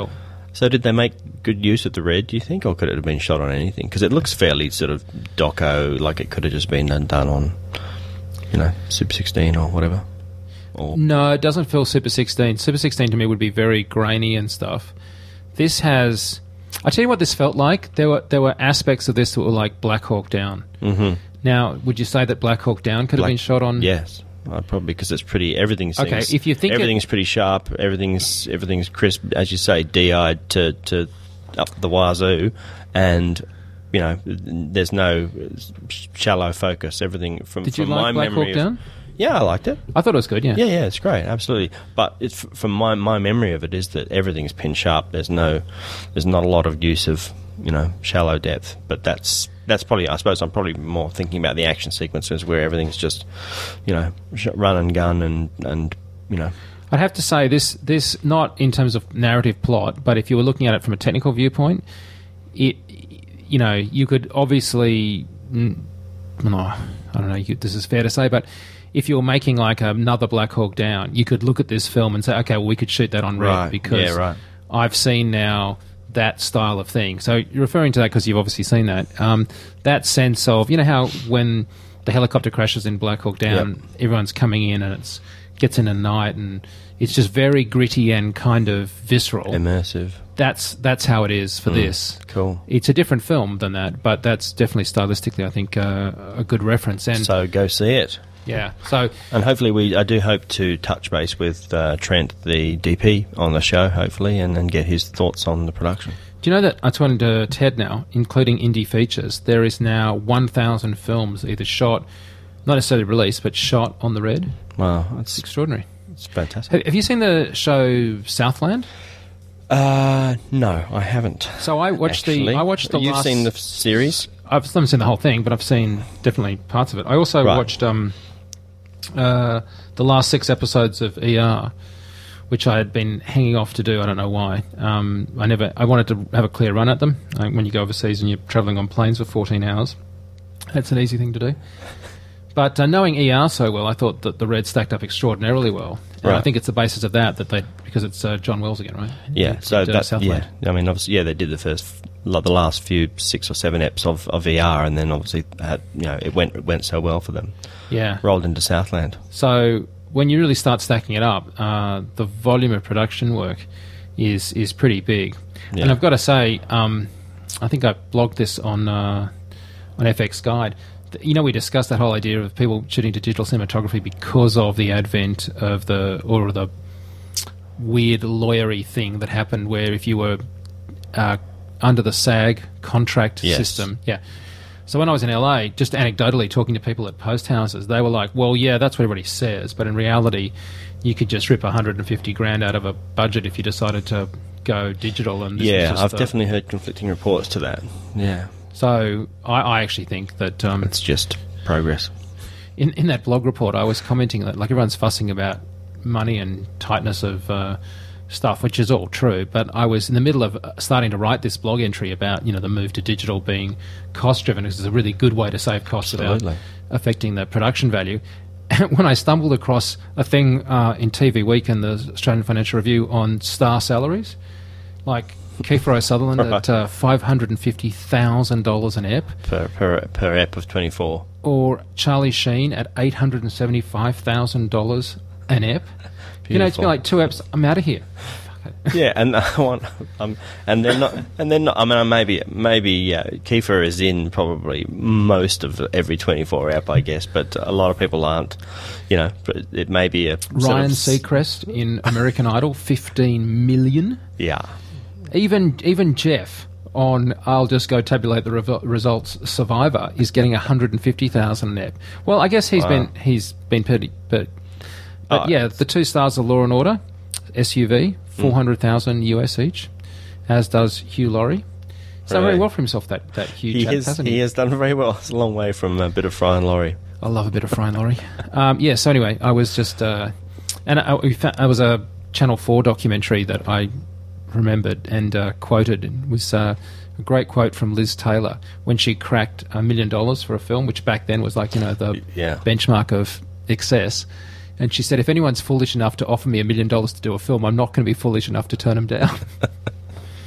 So did they make good use of the red, do you think, or could it have been shot on anything? Because it looks fairly sort of doco, like it could have just been done, done on, you know, Super sixteen or whatever. Or No, it doesn't feel Super sixteen. Super sixteen to me would be very grainy and stuff. This has... I tell you what this felt like. There were there were aspects of this that were like Black Hawk Down. Mm-hmm. Now, would you say that Black Hawk Down could Black- have been shot on... Yes. Uh, probably because it's pretty. Everything seems. Okay, if you think it- everything's pretty sharp, everything's everything's crisp, as you say, D-eyed to, to up the wazoo, and you know, there's no shallow focus. Everything from Did you from like my Black memory. Hawk of- Down? Yeah, I liked it. I thought it was good, yeah. Yeah, yeah, it's great, absolutely. But it's from my my memory of it is that everything's pin sharp. There's no, there's not a lot of use of you know shallow depth. But that's that's probably I suppose I'm probably more thinking about the action sequences where everything's just, you know, sh- run and gun and and you know. I'd have to say this this not in terms of narrative plot, but if you were looking at it from a technical viewpoint, it you know you could obviously mm, no, I don't know. You, this is fair to say, but if you were making like another Black Hawk Down, you could look at this film and say, okay, well, we could shoot that on red Right. because Yeah, right. I've seen now that style of thing. So you're referring to that because you've obviously seen that. Um, that sense of, you know how when the helicopter crashes in Black Hawk Down, Yep. everyone's coming in and it's gets in at night and it's just very gritty and kind of visceral. Immersive. That's that's how it is for this. Cool. It's a different film than that, but that's definitely stylistically, I think, uh, a good reference. And So go see it. yeah, so And hopefully, we I do hope to touch base with uh, Trent, the D P, on the show, hopefully, and, and get his thoughts on the production. do you know that I told to Ted now, including indie features, there is now one thousand films either shot, not necessarily released, but shot on the red. Wow, It's that's extraordinary. it's fantastic. Have, have you seen the show Southland? Uh, no, I haven't. So I watched actually. the I watched the You've last. seen the f- series? I've not seen the whole thing, but I've seen definitely parts of it. I also Right. watched um, uh, the last six episodes of E R, which I had been hanging off to do. I don't know why. Um, I never. I wanted to have a clear run at them. Uh, when you go overseas and you're travelling on planes for fourteen hours, that's an easy thing to do. But uh, knowing E R so well, I thought that the red stacked up extraordinarily well. And I Right. think it's the basis of that that they because it's uh, John Wells again, right? Yeah, Who so did, uh, that's Southland. yeah. I mean, obviously, yeah, they did the first, like, the last few six or seven eps of, of V R, and then obviously had, you know, it went it went so well for them. Yeah. Rolled into Southland. So when you really start stacking it up, uh, the volume of production work is is pretty big. Yeah. And I've got to say, um, I think I blogged this on uh, on F X Guide. Th- You know, we discussed that whole idea of people shooting to digital cinematography because of the advent of the or the weird lawyery thing that happened, where if you were uh, under the SAG contract Yes. system, yeah. So when I was in L A, just anecdotally talking to people at post houses, they were like, well, yeah, that's what everybody says, but in reality, you could just rip one hundred fifty grand out of a budget if you decided to go digital. And this was Yeah, just I've the- definitely heard conflicting reports to that. Yeah, So I, I actually think that um, it's just progress. in, in that blog report, I was commenting that like everyone's fussing about money and tightness of uh, stuff, which is all true. But I was in the middle of uh, starting to write this blog entry about you know the move to digital being cost driven, because it's a really good way to save costs without Absolutely. affecting the production value. When I stumbled across a thing uh, in T V Week and the Australian Financial Review on star salaries, like Kiefer O'Sutherland at uh, five hundred and fifty thousand dollars an ep, Per per per ep of twenty four. or Charlie Sheen at eight hundred and seventy five thousand dollars an ep. You know, it's been Beautiful. like two eps. I'm out of here. Yeah, and I want, um, and they're not, and they're not. I mean, maybe, maybe yeah, Kiefer is in probably most of every twenty-four ep, I guess, but a lot of people aren't. You know, but it may be a sort Ryan of s- Seacrest in American Idol, fifteen million. Yeah, Even even Jeff on I'll just go tabulate the rev- results. Survivor is getting one hundred and fifty thousand an ep. Well, I guess he's Wow. been he's been pretty, but but Oh, yeah, the two stars of Law and Order, S U V, four hundred thousand U S each, as does Hugh Laurie. He's done very Right. well for himself. That that huge he chap, has. hasn't he? He has done very well. It's a long way from a bit of Fry and Laurie. I love a bit of Fry and Laurie. Um, yeah, so anyway, I was just... Uh, and I, we found, there was a Channel four documentary that I remembered and uh, quoted. It was uh, a great quote from Liz Taylor when she cracked a million dollars for a film, which back then was like, you know, the Yeah. benchmark of excess. And she said, if anyone's foolish enough to offer me a million dollars to do a film, I'm not going to be foolish enough to turn them down.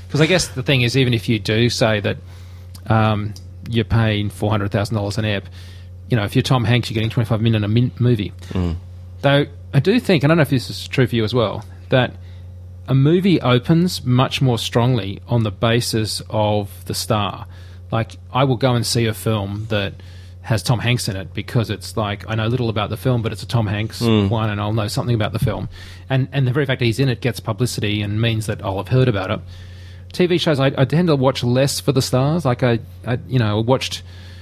Because I guess the thing is, even if you do say that um, you're paying four hundred thousand dollars an ep, you know, if you're Tom Hanks, you're getting twenty-five million dollars a min- movie. Mm. Though I do think, and I don't know if this is true for you as well, that a movie opens much more strongly on the basis of the star. Like, I will go and see a film that has Tom Hanks in it because it's like, I know little about the film, but it's a Tom Hanks mm. one, and I'll know something about the film. And and the very fact that he's in it gets publicity and means that I'll have heard about it. T V shows, I, I tend to watch less for the stars. Like, I, I you know, watched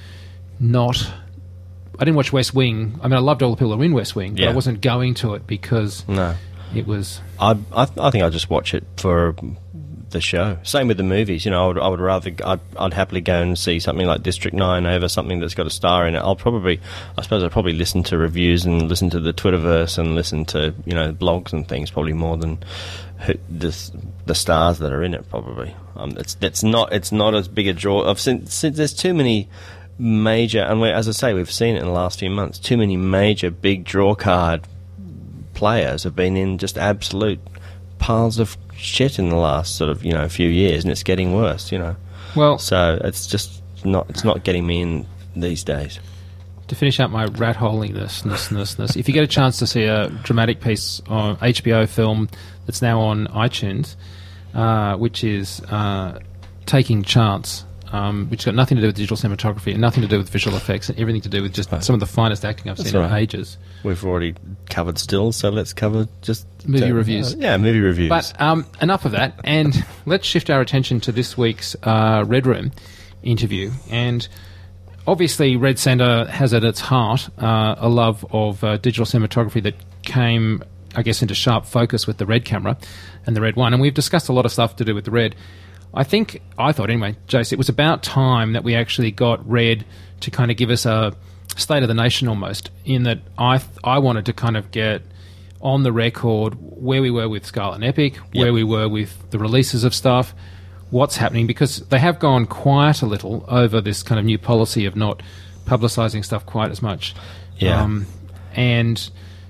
not... I didn't watch West Wing. I mean, I loved all the people who were in West Wing, but yeah. I wasn't going to it because no. it was... I, I I think I'll just watch it for the show. Same with the movies. You know, I would, I would rather... I'd, I'd happily go and see something like District nine over something that's got a star in it. I'll probably... I suppose I'd probably listen to reviews and listen to the Twitterverse and listen to, you know, blogs and things probably more than who, the, the stars that are in it, probably. Um, it's, it's, not, it's not as big a draw. I've seen, since there's too many... major, and we, as I say, we've seen it in the last few months, too many major big draw card players have been in just absolute piles of shit in the last sort of, you know, few years, and it's getting worse, you know. Well, so it's just not, it's not getting me in these days. To finish up my rat holiness, if you get a chance to see a dramatic piece on H B O film that's now on iTunes, uh, which is uh, Taking Chance, Um, which has got nothing to do with digital cinematography and nothing to do with visual effects and everything to do with just some of the finest acting I've That's seen right. in ages. We've already covered stills, so let's cover just... Movie uh, reviews. Uh, yeah, movie reviews. But um, enough of that, and let's shift our attention to this week's uh, Red Room interview. And obviously Red Sender has at its heart uh, a love of uh, digital cinematography that came, I guess, into sharp focus with the Red camera and the Red one. And we've discussed a lot of stuff to do with the Red. I think, I thought anyway, Jace, it was about time that we actually got Red to kind of give us a state of the nation almost, in that I I wanted to kind of get on the record where we were with Scarlet and Epic, yep. where we were with the releases of stuff, what's happening, because they have gone quiet a little over this kind of new policy of not publicising stuff quite as much. Yeah. Um, and...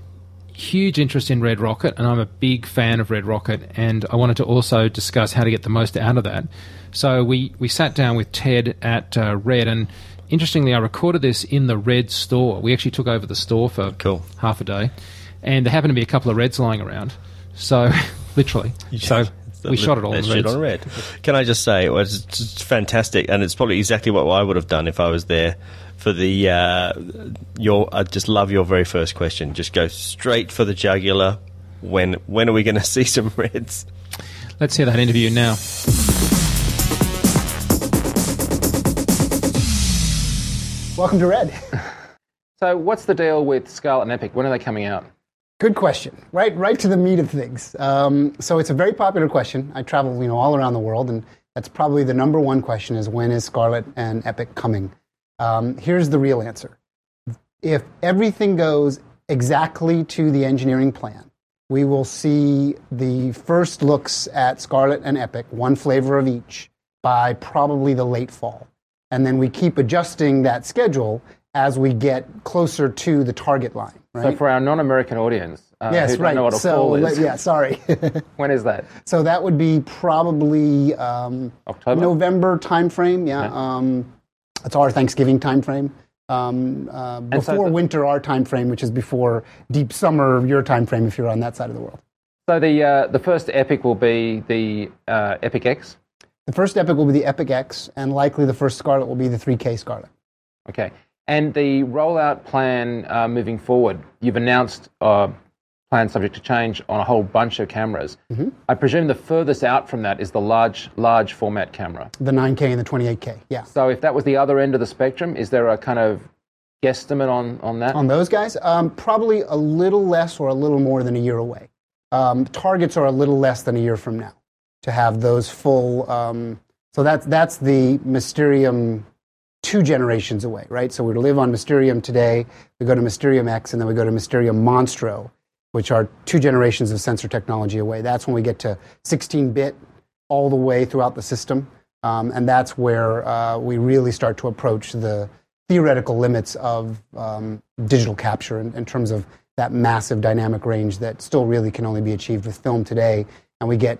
huge interest in Red Rocket, and I'm a big fan of Red Rocket, and I wanted to also discuss how to get the most out of that. So we, we sat down with Ted at uh, Red, and interestingly, I recorded this in the Red store. We actually took over the store for cool. half a day, and there happened to be a couple of Reds lying around. So, literally. So we shot it all in shit Reds. on Red. Can I just say, it was just fantastic, and it's probably exactly what I would have done if I was there. For the uh, your, I just love your very first question. Just go straight for the jugular. When when are we going to see some Reds? Let's hear that interview now. Welcome to Red. So, what's the deal with Scarlet and Epic? When are they coming out? Good question. Right, right to the meat of things. Um, so it's a very popular question. I travel, you know, all around the world, and that's probably the number one question: is when is Scarlet and Epic coming? Um, here's the real answer. If everything goes exactly to the engineering plan, we will see the first looks at Scarlet and Epic, one flavor of each, by probably the late fall. And then we keep adjusting that schedule as we get closer to the target line. Right? So for our non-American audience, uh, yes, who don't right. know what a so, fall is. Yeah, sorry. When is that? So that would be probably um, October? November timeframe, yeah. yeah. Um, It's our Thanksgiving time frame. Um, uh, before so the, winter, our time frame, which is before deep summer, your time frame, if you're on that side of the world. So the uh, the first Epic will be the uh, Epic X? The first Epic will be the Epic X, and likely the first Scarlet will be the three K Scarlet. Okay. And the rollout plan uh, moving forward, you've announced uh, plan subject to change on a whole bunch of cameras. Mm-hmm. I presume the furthest out from that is the large large format camera. The nine K and the twenty-eight K, yeah. So if that was the other end of the spectrum, is there a kind of guesstimate on, on that? On those guys? Um, probably a little less or a little more than a year away. Um, targets are a little less than a year from now to have those full... Um, so that's, that's the Mysterium two generations away, right? So we live on Mysterium today, we go to Mysterium X, and then we go to Mysterium Monstro, which are two generations of sensor technology away. That's when we get to sixteen bit all the way throughout the system. Um, and that's where uh, we really start to approach the theoretical limits of um, digital capture in, in terms of that massive dynamic range that still really can only be achieved with film today. And we get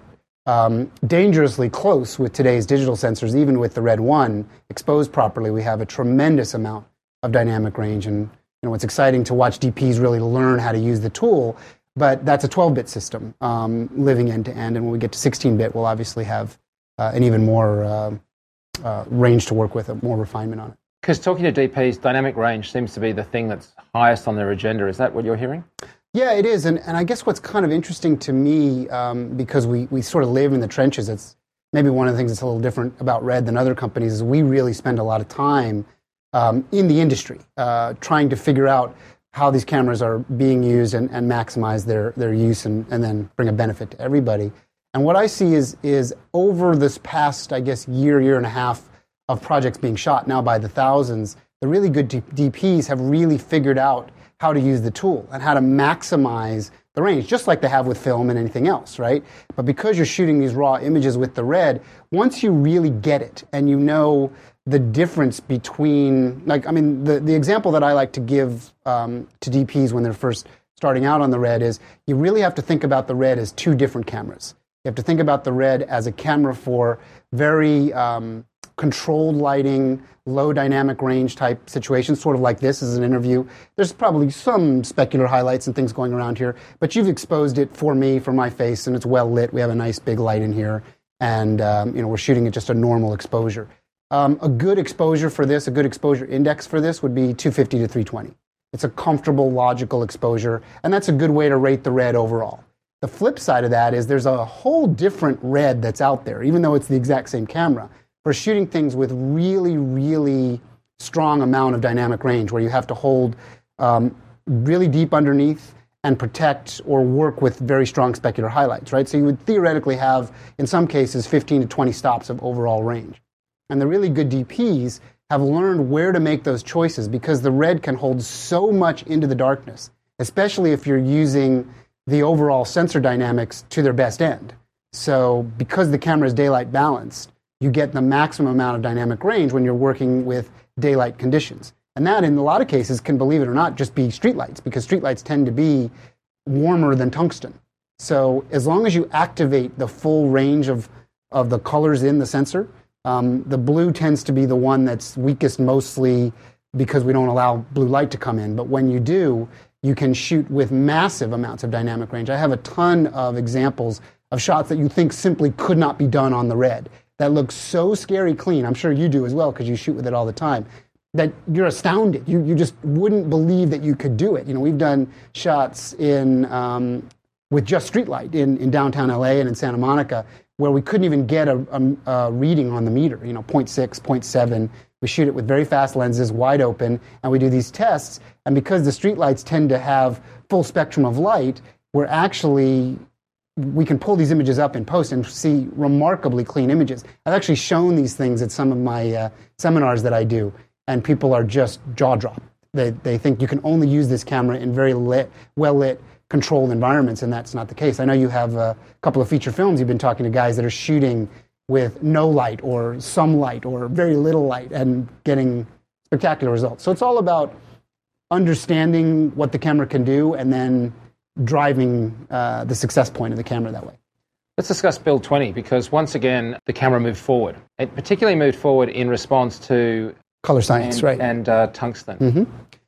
um, dangerously close with today's digital sensors. Even with the Red one exposed properly, we have a tremendous amount of dynamic range. And you know, it's exciting to watch D Ps really learn how to use the tool. But that's a twelve-bit system um, living end to end. And when we get to sixteen-bit, we'll obviously have uh, an even more uh, uh, range to work with, more refinement on it. Because talking to D Ps, dynamic range seems to be the thing that's highest on their agenda. Is that what you're hearing? Yeah, it is. And, and I guess what's kind of interesting to me, um, because we, we sort of live in the trenches, it's maybe one of the things that's a little different about Red than other companies, is we really spend a lot of time um, in the industry uh, trying to figure out how these cameras are being used and, and maximize their, their use and, and then bring a benefit to everybody. And what I see is, is over this past, I guess, year, year and a half of projects being shot now by the thousands, the really good D Ps have really figured out how to use the tool and how to maximize the range, just like they have with film and anything else, right? But because you're shooting these raw images with the Red, once you really get it and you know the difference between, like, I mean, the, the example that I like to give um, to D Ps when they're first starting out on the Red is you really have to think about the Red as two different cameras. You have to think about the Red as a camera for very um, controlled lighting, low dynamic range type situations, sort of like this is an interview. There's probably some specular highlights and things going around here, but you've exposed it for me, for my face, and it's well lit. We have a nice big light in here, and um, you know, we're shooting at just a normal exposure. Um, a good exposure for this, a good exposure index for this would be two fifty to three twenty. It's a comfortable, logical exposure, and that's a good way to rate the Red overall. The flip side of that is there's a whole different Red that's out there, even though it's the exact same camera, for shooting things with really, really strong amount of dynamic range, where you have to hold um, really deep underneath and protect or work with very strong specular highlights, right? So you would theoretically have, in some cases, fifteen to twenty stops of overall range. And the really good D Ps have learned where to make those choices, because the Red can hold so much into the darkness, especially if you're using the overall sensor dynamics to their best end. So because the camera is daylight balanced, you get the maximum amount of dynamic range when you're working with daylight conditions. And that, in a lot of cases, can, believe it or not, just be streetlights, because streetlights tend to be warmer than tungsten. So as long as you activate the full range of, of the colors in the sensor, um, the blue tends to be the one that's weakest mostly because we don't allow blue light to come in. But when you do, you can shoot with massive amounts of dynamic range. I have a ton of examples of shots that you think simply could not be done on the Red, that looks so scary clean. I'm sure you do as well, because you shoot with it all the time, that you're astounded. You you just wouldn't believe that you could do it. You know, we've done shots in um, with just street light in, in downtown L A and in Santa Monica, where we couldn't even get a, a, a reading on the meter, you know, zero point six, zero point seven. We shoot it with very fast lenses, wide open, and we do these tests. And because the streetlights tend to have full spectrum of light, we're actually, we can pull these images up in post and see remarkably clean images. I've actually shown these things at some of my uh, seminars that I do, and people are just jaw-dropped. They, they think you can only use this camera in very lit, well-lit, controlled environments, and that's not the case. I know you have a couple of feature films. You've been talking to guys that are shooting with no light or some light or very little light and getting spectacular results. So it's all about understanding what the camera can do and then driving uh, the success point of the camera that way. Let's discuss Build twenty, because once again, the camera moved forward. It particularly moved forward in response to color science, and, right? And uh, tungsten. Mm-hmm.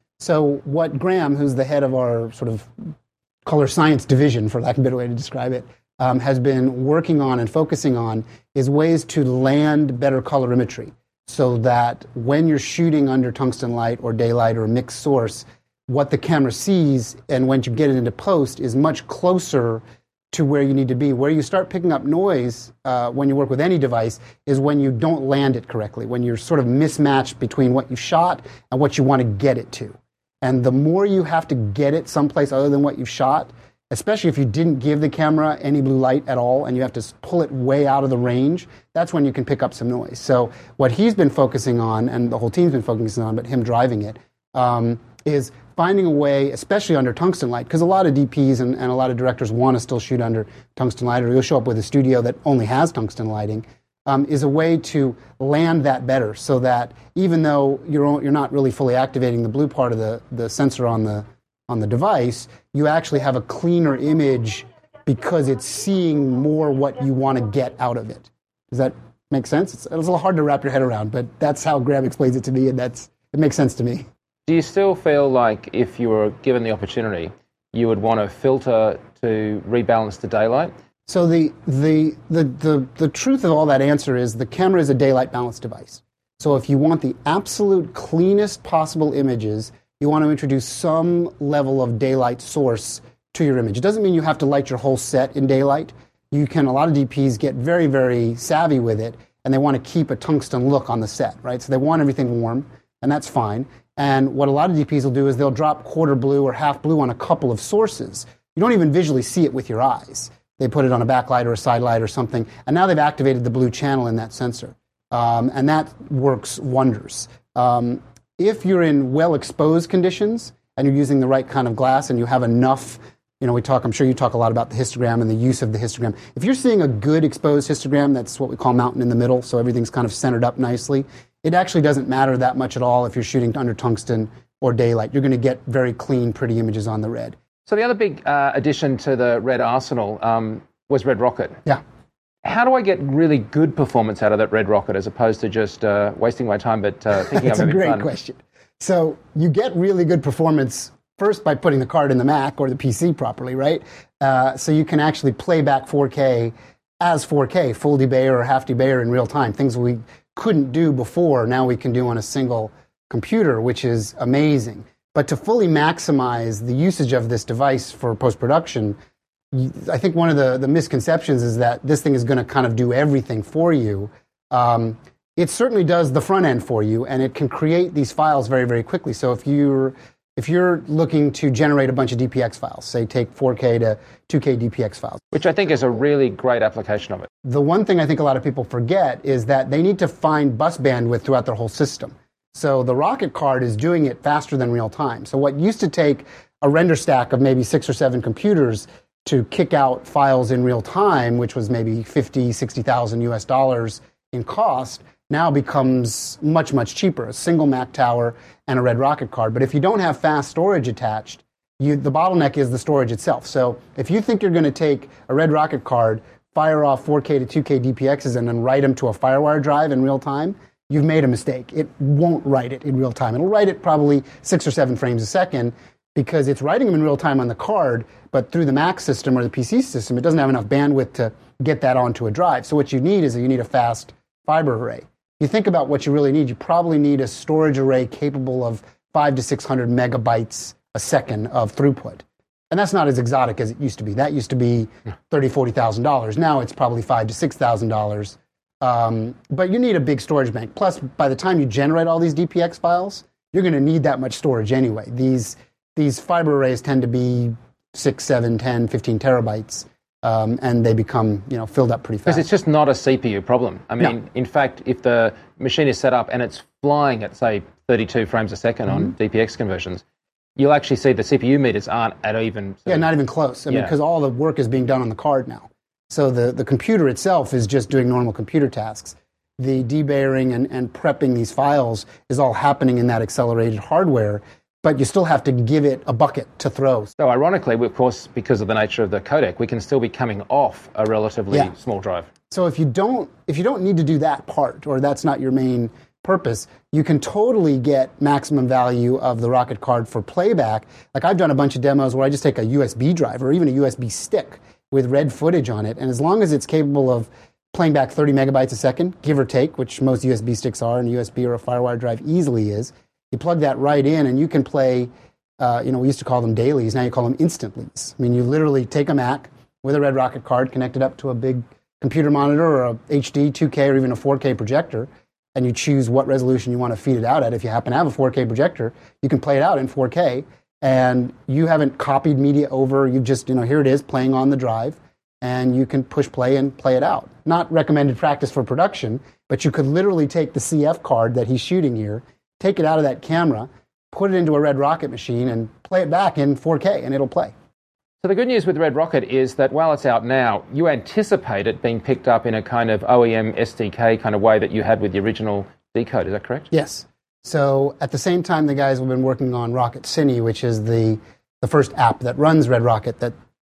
So what Graham, who's the head of our sort of color science division, for lack of a better way to describe it, um, has been working on and focusing on is ways to land better colorimetry, so that when you're shooting under tungsten light or daylight or a mixed source, what the camera sees and when you get it into post is much closer to where you need to be. Where you start picking up noise uh, when you work with any device is when you don't land it correctly, when you're sort of mismatched between what you shot and what you want to get it to. And the more you have to get it someplace other than what you've shot, especially if you didn't give the camera any blue light at all and you have to pull it way out of the range, that's when you can pick up some noise. So what he's been focusing on, and the whole team's been focusing on, but him driving it, um, is finding a way, especially under tungsten light, because a lot of D Ps and, and a lot of directors want to still shoot under tungsten light, or you'll show up with a studio that only has tungsten lighting, um, is a way to land that better, so that even though you're you're not really fully activating the blue part of the, the sensor on the on the device, you actually have a cleaner image because it's seeing more what you want to get out of it. Does that make sense? It's, it's a little hard to wrap your head around, but that's how Graham explains it to me, and that's it makes sense to me. Do you still feel like if you were given the opportunity, you would want to filter to rebalance to daylight? So the, the, the, the, the truth of all that answer is the camera is a daylight balance device. So if you want the absolute cleanest possible images, you want to introduce some level of daylight source to your image. It doesn't mean you have to light your whole set in daylight. You can, a lot of D Ps get very, very savvy with it, and they want to keep a tungsten look on the set, right? So they want everything warm, and that's fine. And what a lot of D Ps will do is they'll drop quarter blue or half blue on a couple of sources. You don't even visually see it with your eyes. They put it on a backlight or a side light or something, and now they've activated the blue channel in that sensor. Um, and that works wonders. Um, if you're in well-exposed conditions and you're using the right kind of glass and you have enough, you know, we talk, I'm sure you talk a lot about the histogram and the use of the histogram. If you're seeing a good exposed histogram, that's what we call mountain in the middle, so everything's kind of centered up nicely, it actually doesn't matter that much at all if you're shooting under tungsten or daylight. You're going to get very clean, pretty images on the red. So the other big uh, addition to the Red arsenal um, was Red Rocket. Yeah. How do I get really good performance out of that Red Rocket as opposed to just uh, wasting my time but uh, thinking I'm having fun? That's a great question. So you get really good performance first by putting the card in the Mac or the P C properly, right? Uh, so you can actually play back four K as four K, full debayer or half debayer in real time. Things we couldn't do before, now we can do on a single computer, which is amazing. But to fully maximize the usage of this device for post-production, I think one of the, the misconceptions is that this thing is going to kind of do everything for you. Um, it certainly does the front end for you, and it can create these files very, very quickly. So if you're if you're looking to generate a bunch of D P X files, say take four K to two K D P X files. Which I think is a really great application of it. The one thing I think a lot of people forget is that they need to find bus bandwidth throughout their whole system. So the Rocket card is doing it faster than real time. So what used to take a render stack of maybe six or seven computers to kick out files in real time, which was maybe fifty, sixty thousand U S dollars in cost, now becomes much, much cheaper. A single Mac tower and a Red Rocket card. But if you don't have fast storage attached, you, the bottleneck is the storage itself. So if you think you're going to take a Red Rocket card, fire off four K to two K D P Xs, and then write them to a FireWire drive in real time, you've made a mistake. It won't write it in real time. It'll write it probably six or seven frames a second because it's writing them in real time on the card, but through the Mac system or the P C system, it doesn't have enough bandwidth to get that onto a drive. So what you need is you need a fast fiber array. You think about what you really need, you probably need a storage array capable of five to six hundred megabytes a second of throughput. And that's not as exotic as it used to be. That used to be thirty thousand dollars, forty thousand dollars. Now it's probably five thousand to six thousand dollars. Um, but you need a big storage bank. Plus, by the time you generate all these D P X files, you're going to need that much storage anyway. These these fiber arrays tend to be six, seven, ten, fifteen terabytes. Um, and they become, you know, filled up pretty fast. Because it's just not a C P U problem. I mean, no. In fact, if the machine is set up and it's flying at, say, thirty-two frames a second mm-hmm. on D P X conversions, you'll actually see the C P U meters aren't at even... Yeah, of, not even close. I mean, because yeah. all the work is being done on the card now. So the, the computer itself is just doing normal computer tasks. The debayering and, and prepping these files is all happening in that accelerated hardware, but you still have to give it a bucket to throw. So ironically, of course, because of the nature of the codec, we can still be coming off a relatively yeah. small drive. So if you don't if you don't need to do that part, or that's not your main purpose, you can totally get maximum value of the Rocket card for playback. Like I've done a bunch of demos where I just take a U S B drive or even a U S B stick with red footage on it, and as long as it's capable of playing back thirty megabytes a second, give or take, which most U S B sticks are, and a U S B or a FireWire drive easily is, you plug that right in, and you can play, uh, you know, we used to call them dailies, now you call them instantlies. I mean, you literally take a Mac with a Red Rocket card, connect it up to a big computer monitor or a H D, two K, or even a four K projector, and you choose what resolution you want to feed it out at. If you happen to have a four K projector, you can play it out in four K, and you haven't copied media over, you just, you know, here it is playing on the drive, and you can push play and play it out. Not recommended practice for production, but you could literally take the C F card that he's shooting here, take it out of that camera, put it into a Red Rocket machine, and play it back in four K, and it'll play. So the good news with Red Rocket is that while it's out now, you anticipate it being picked up in a kind of O E M S D K kind of way that you had with the original Decode. Is that correct? Yes. So at the same time, the guys have been working on Rocket Cine, which is the, the first app that runs Red Rocket that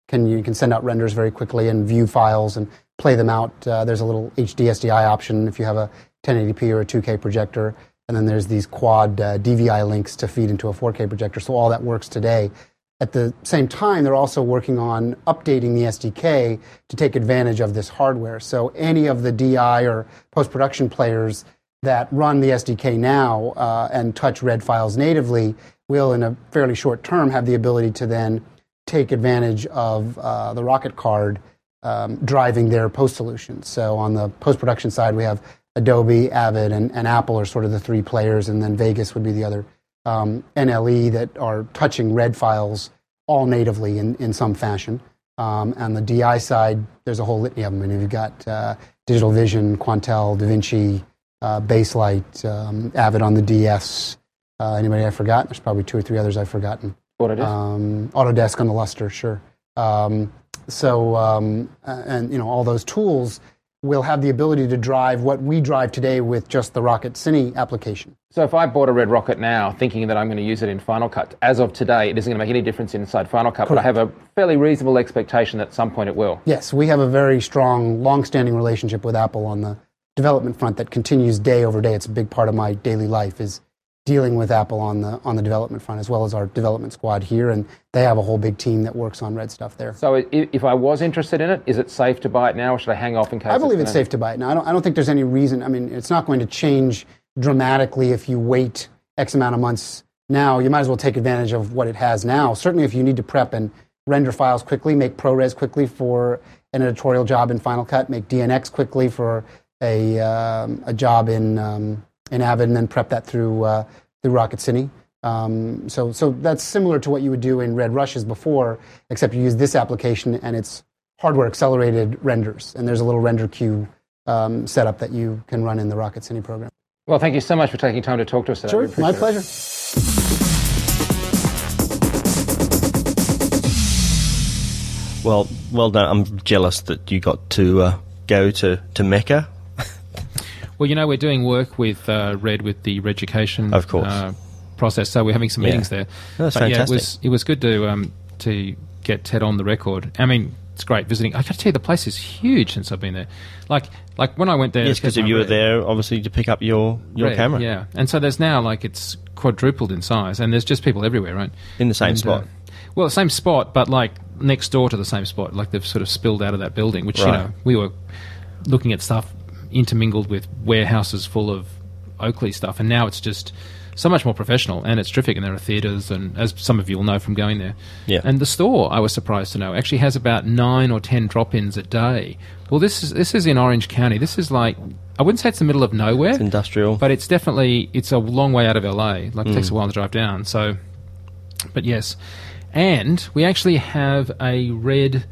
can you can send out renders very quickly and view files and play them out. Uh, there's a little H D S D I option if you have a ten eighty p or a two K projector, and then there's these quad uh, D V I links to feed into a four K projector. So all that works today. At the same time, they're also working on updating the S D K to take advantage of this hardware. So any of the D I or post-production players that run the S D K now uh, and touch RED files natively will, in a fairly short term, have the ability to then take advantage of uh, the Rocket card um, driving their post solutions. So on the post-production side, we have Adobe, Avid, and, and Apple are sort of the three players, and then Vegas would be the other um, N L E that are touching RED files all natively in, in some fashion. Um, on the D I side, there's a whole litany of them. And you've got uh, Digital Vision, Quantel, DaVinci, uh, Baselight, um, Avid on the D S. Uh, anybody I've forgotten? There's probably two or three others I've forgotten. Autodesk? Um, Autodesk on the Luster, sure. Um, so, um, and you know, all those tools will have the ability to drive what we drive today with just the Rocket Cine application. So if I bought a Red Rocket now, thinking that I'm going to use it in Final Cut, as of today, it isn't going to make any difference inside Final Cut, Correct. But I have a fairly reasonable expectation that at some point it will. Yes, we have a very strong, long-standing relationship with Apple on the development front that continues day over day. It's a big part of my daily life, is dealing with Apple on the on the development front, as well as our development squad here, and they have a whole big team that works on Red stuff there. So if, if I was interested in it, is it safe to buy it now, or should I hang off in case? I believe it's, it's safe to buy it now. I don't, I don't think there's any reason. I mean, it's not going to change dramatically if you wait X amount of months now. You might as well take advantage of what it has now. Certainly if you need to prep and render files quickly, make ProRes quickly for an editorial job in Final Cut, make D N X quickly for a, um, a job in, um, in Avid, and then prep that through... Uh, through Rocket Cine. Um, so, so that's similar to what you would do in Red Rushes before, except you use this application and it's hardware accelerated renders. And there's a little render queue um, setup that you can run in the Rocket Cine program. Well, thank you so much for taking time to talk to us today. Sure, my pleasure. It. Well, well done. I'm jealous that you got to uh, go to, to Mecca. Well, you know, we're doing work with uh, Red with the Reducation of course. Uh, process, so we're having some meetings yeah. there. That's but fantastic. Yeah, it was it was good to um, to get Ted on the record. I mean, it's great visiting. I got to tell you, the place is huge since I've been there. Like like when I went there, yes, because you were Red, there obviously to pick up your your Red, camera. Yeah, and so there's now like it's quadrupled in size, and there's just people everywhere, right? In the same and, spot. Uh, well, the same spot, but like next door to the same spot. Like they've sort of spilled out of that building, which right. you know we were looking at stuff intermingled with warehouses full of Oakley stuff, and now it's just so much more professional, and it's terrific, and there are theatres, and as some of you will know from going there. Yeah. And the store, I was surprised to know, actually has about nine or ten drop-ins a day. Well, this is this is in Orange County. This is like, I wouldn't say it's the middle of nowhere. It's industrial. But it's definitely, it's a long way out of L A. Like, it Mm. takes a while to drive down, so, but yes. And we actually have a red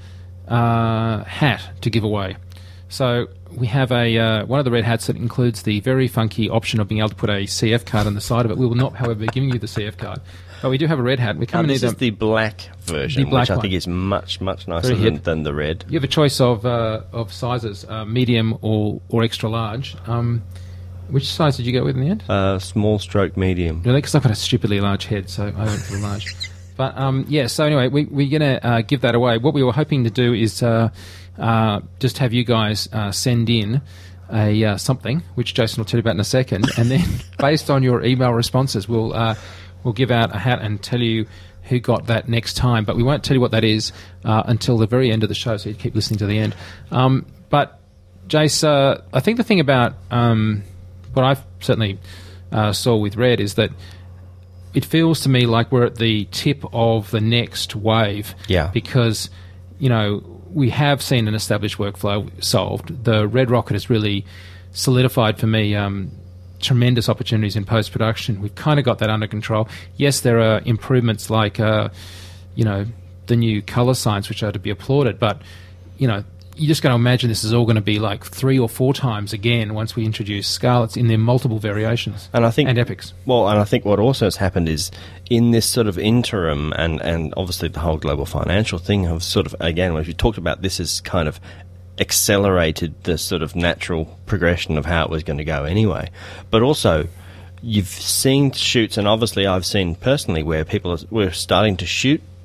uh, hat to give away. So we have a uh, one of the red hats that includes the very funky option of being able to put a C F card on the side of it. We will not, however, be giving you the C F card. But we do have a red hat. We come uh, in this either, is the black version, the black which I one. think is much, much nicer Very than, hip. than the red. You have a choice of uh, of sizes, uh, medium or, or extra large. Um, which size did you go with in the end? Uh, small stroke medium. Really? Because I've got a stupidly large head, so I went for the large. But um, yeah, so anyway, we, we're going to uh, give that away. What we were hoping to do is... Uh, Uh, just have you guys uh, send in a uh, something, which Jason will tell you about in a second, and then based on your email responses, we'll uh, we'll give out a hat and tell you who got that next time. But we won't tell you what that is uh, until the very end of the show, so you keep listening to the end. Um, but Jace, uh, I think the thing about um, what I certainly uh, saw with Red is that it feels to me like we're at the tip of the next wave. Yeah. Because, you know, we have seen an established workflow solved. The Red Rocket has really solidified for me um, tremendous opportunities in post-production. We've kind of got that under control. Yes, there are improvements like, uh, you know, the new colour science, which are to be applauded, but, you know, you just got to imagine this is all going to be like three or four times again once we introduce Scarlets in their multiple variations and I think and epics. Well, and I think what also has happened is in this sort of interim, and, and obviously the whole global financial thing have sort of, again, as we talked about, this has kind of accelerated the sort of natural progression of how it was going to go anyway. But also, you've seen shoots, and obviously I've seen personally where people are, were starting to shoot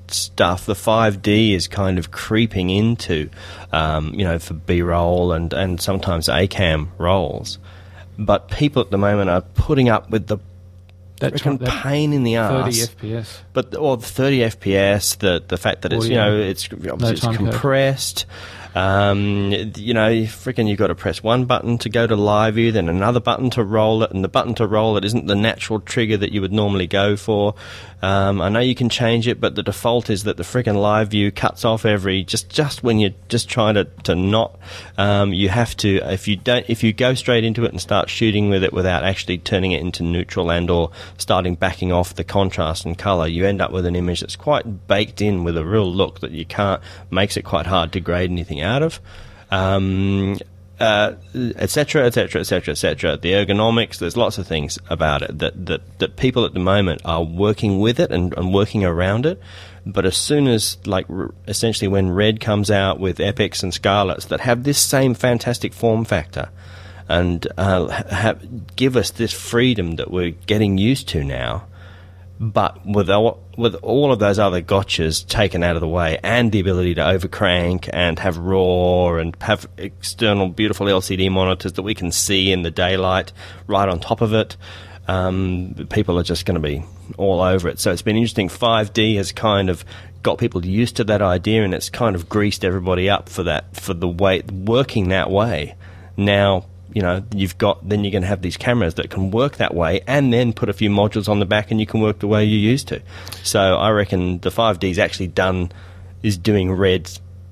stuff, the five D is kind of creeping into, um, you know, for B-roll and, and sometimes A CAM rolls. But people at the moment are putting up with the That, freaking that pain in the arse. thirty F P S. But or the thirty F P S, the the fact that it's Audio. you know it's obviously it's time code. compressed. Um, you know, freaking you've got to press one button to go to live view, then another button to roll it, and the button to roll it isn't the natural trigger that you would normally go for. Um, I know you can change it, but the default is that the freaking live view cuts off every just just when you're just trying to to not. Um, you have to if you don't if you go straight into it and start shooting with it without actually turning it into neutral and or starting backing off the contrast and color, you end up with an image that's quite baked in with a real look that you can't makes it quite hard to grade anything out of. Um, uh, et cetera, et cetera, et cetera, et cetera. The ergonomics, there's lots of things about it that, that, that people at the moment are working with it and, and working around it. But as soon as, like, r- essentially when Red comes out with Epics and Scarlets that have this same fantastic form factor and uh, ha- give us this freedom that we're getting used to now, but with all, with all of those other gotchas taken out of the way and the ability to overcrank and have RAW and have external beautiful L C D monitors that we can see in the daylight right on top of it, um, people are just going to be all over it. So it's been interesting. five D has kind of got people used to that idea, and it's kind of greased everybody up for that, for the way, working that way. Now, you know, you've got, then you're going to have these cameras that can work that way and then put a few modules on the back and you can work the way you used to. So I reckon the five D's actually done, is doing Red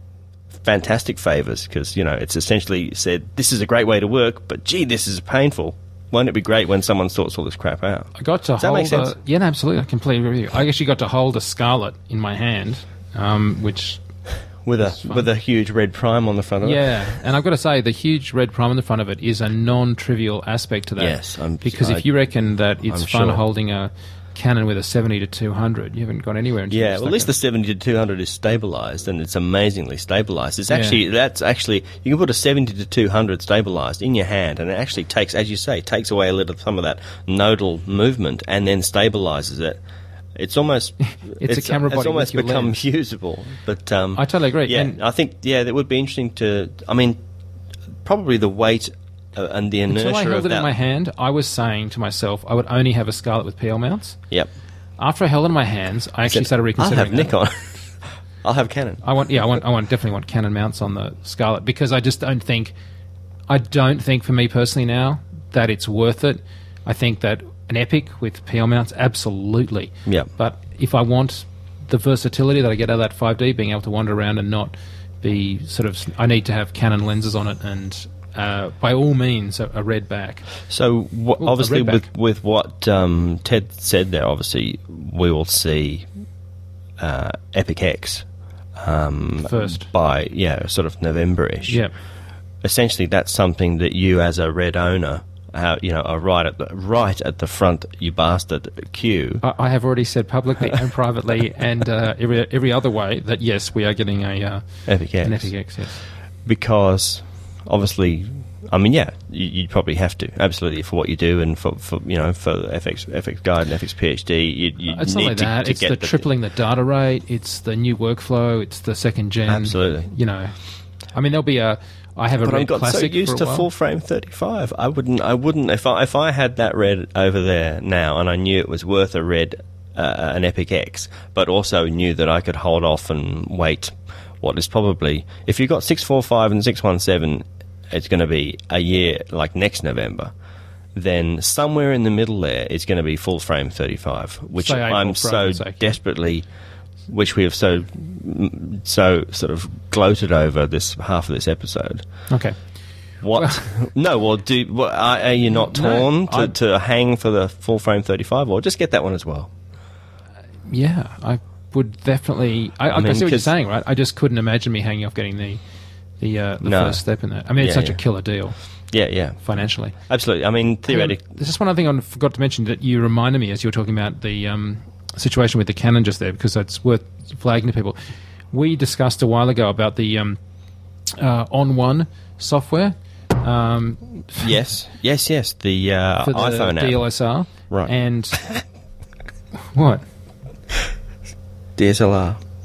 fantastic favours because, you know, it's essentially said, this is a great way to work, but gee, this is painful. Won't it be great when someone sorts all this crap out? I got to Does that hold make sense? A, yeah, no, absolutely. I completely agree with you. I actually got to hold a Scarlet in my hand, um, which... With a with a huge red prime on the front of it. Yeah, and I've got to say, the huge red prime on the front of it is a non-trivial aspect to that. Yes, I'm- because I- if you reckon that it's I'm fun sure. holding a Canon with a seventy to two hundred, you haven't got anywhere. Until Yeah, you well, stuck at least it. the seventy to two hundred is stabilized, and it's amazingly stabilized. It's Yeah. actually that's actually you can put a seventy to two hundred stabilized in your hand, and it actually takes, as you say, takes away a little some of that nodal movement, and then stabilizes it. It's almost It's a camera body It's almost with your become lens. usable. But um, I totally agree. Yeah, And- I think yeah, that would be interesting to. I mean, probably the weight uh, and the inertia Until I held of it that. in my hand, I was saying to myself, I would only have a Scarlet with P L mounts. Yep. After I held it in my hands, I actually started I'll reconsidering. have that. Nikon. I'll have Canon. I want, yeah, I want, I want, definitely want Canon mounts on the Scarlet because I just don't think, I don't think for me personally now that it's worth it. I think that an Epic with P L mounts, absolutely. Yeah. But if I want the versatility that I get out of that five D, being able to wander around and not be sort of, I need to have Canon lenses on it and. Uh, by all means, a, a red back. So wh- Ooh, obviously, a red with back. with what um, Ted said there, obviously we will see uh, Epic X um, First. by yeah, sort of November-ish. Yeah. Essentially, that's something that you, as a Red owner, uh, you know, are right at the right at the front, you bastard queue. I, I have already said publicly and privately and uh, every every other way that yes, we are getting a uh, Epic X. an Epic X. Yes. Because obviously, I mean, yeah, you, you'd probably have to absolutely for what you do and for, for you know for F X F X Guide and F X PhD. You, you It's need not like to, that. to It's get the, the tripling the data rate. It's the new workflow. It's the second gen. Absolutely. You know, I mean, there'll be a. I have a But I red got so classic used for a to while. full frame thirty-five. I wouldn't. I wouldn't if I if I had that red over there now, and I knew it was worth a red, uh, an Epic X, but also knew that I could hold off and wait. What is probably if you've got six forty-five and six seventeen, it's going to be a year like next November. Then somewhere in the middle there is going to be full frame thirty-five, which Say April, I'm for so argument's sake. desperately. Which we have so so sort of gloated over this half of this episode. Okay. What? no, well, do what, are, are you not No, torn to, I- to hang for the full frame thirty-five, or just get that one as well? Yeah, I would definitely. I, I, mean, see what you're 'cause- saying, right? I just couldn't imagine me hanging off getting the the, uh, the No. first step in that. I mean, it's Yeah, such a yeah. killer deal Yeah, yeah, financially. absolutely. I mean, theoretically, There's just one other thing I forgot to mention that you reminded me as you were talking about the um, situation with the Canon just there, because it's worth flagging to people. We discussed a while ago about the um, uh, On One software um, yes, yes, yes. The uh, for the iPhone D L app, S R, Right. And what? D S L R.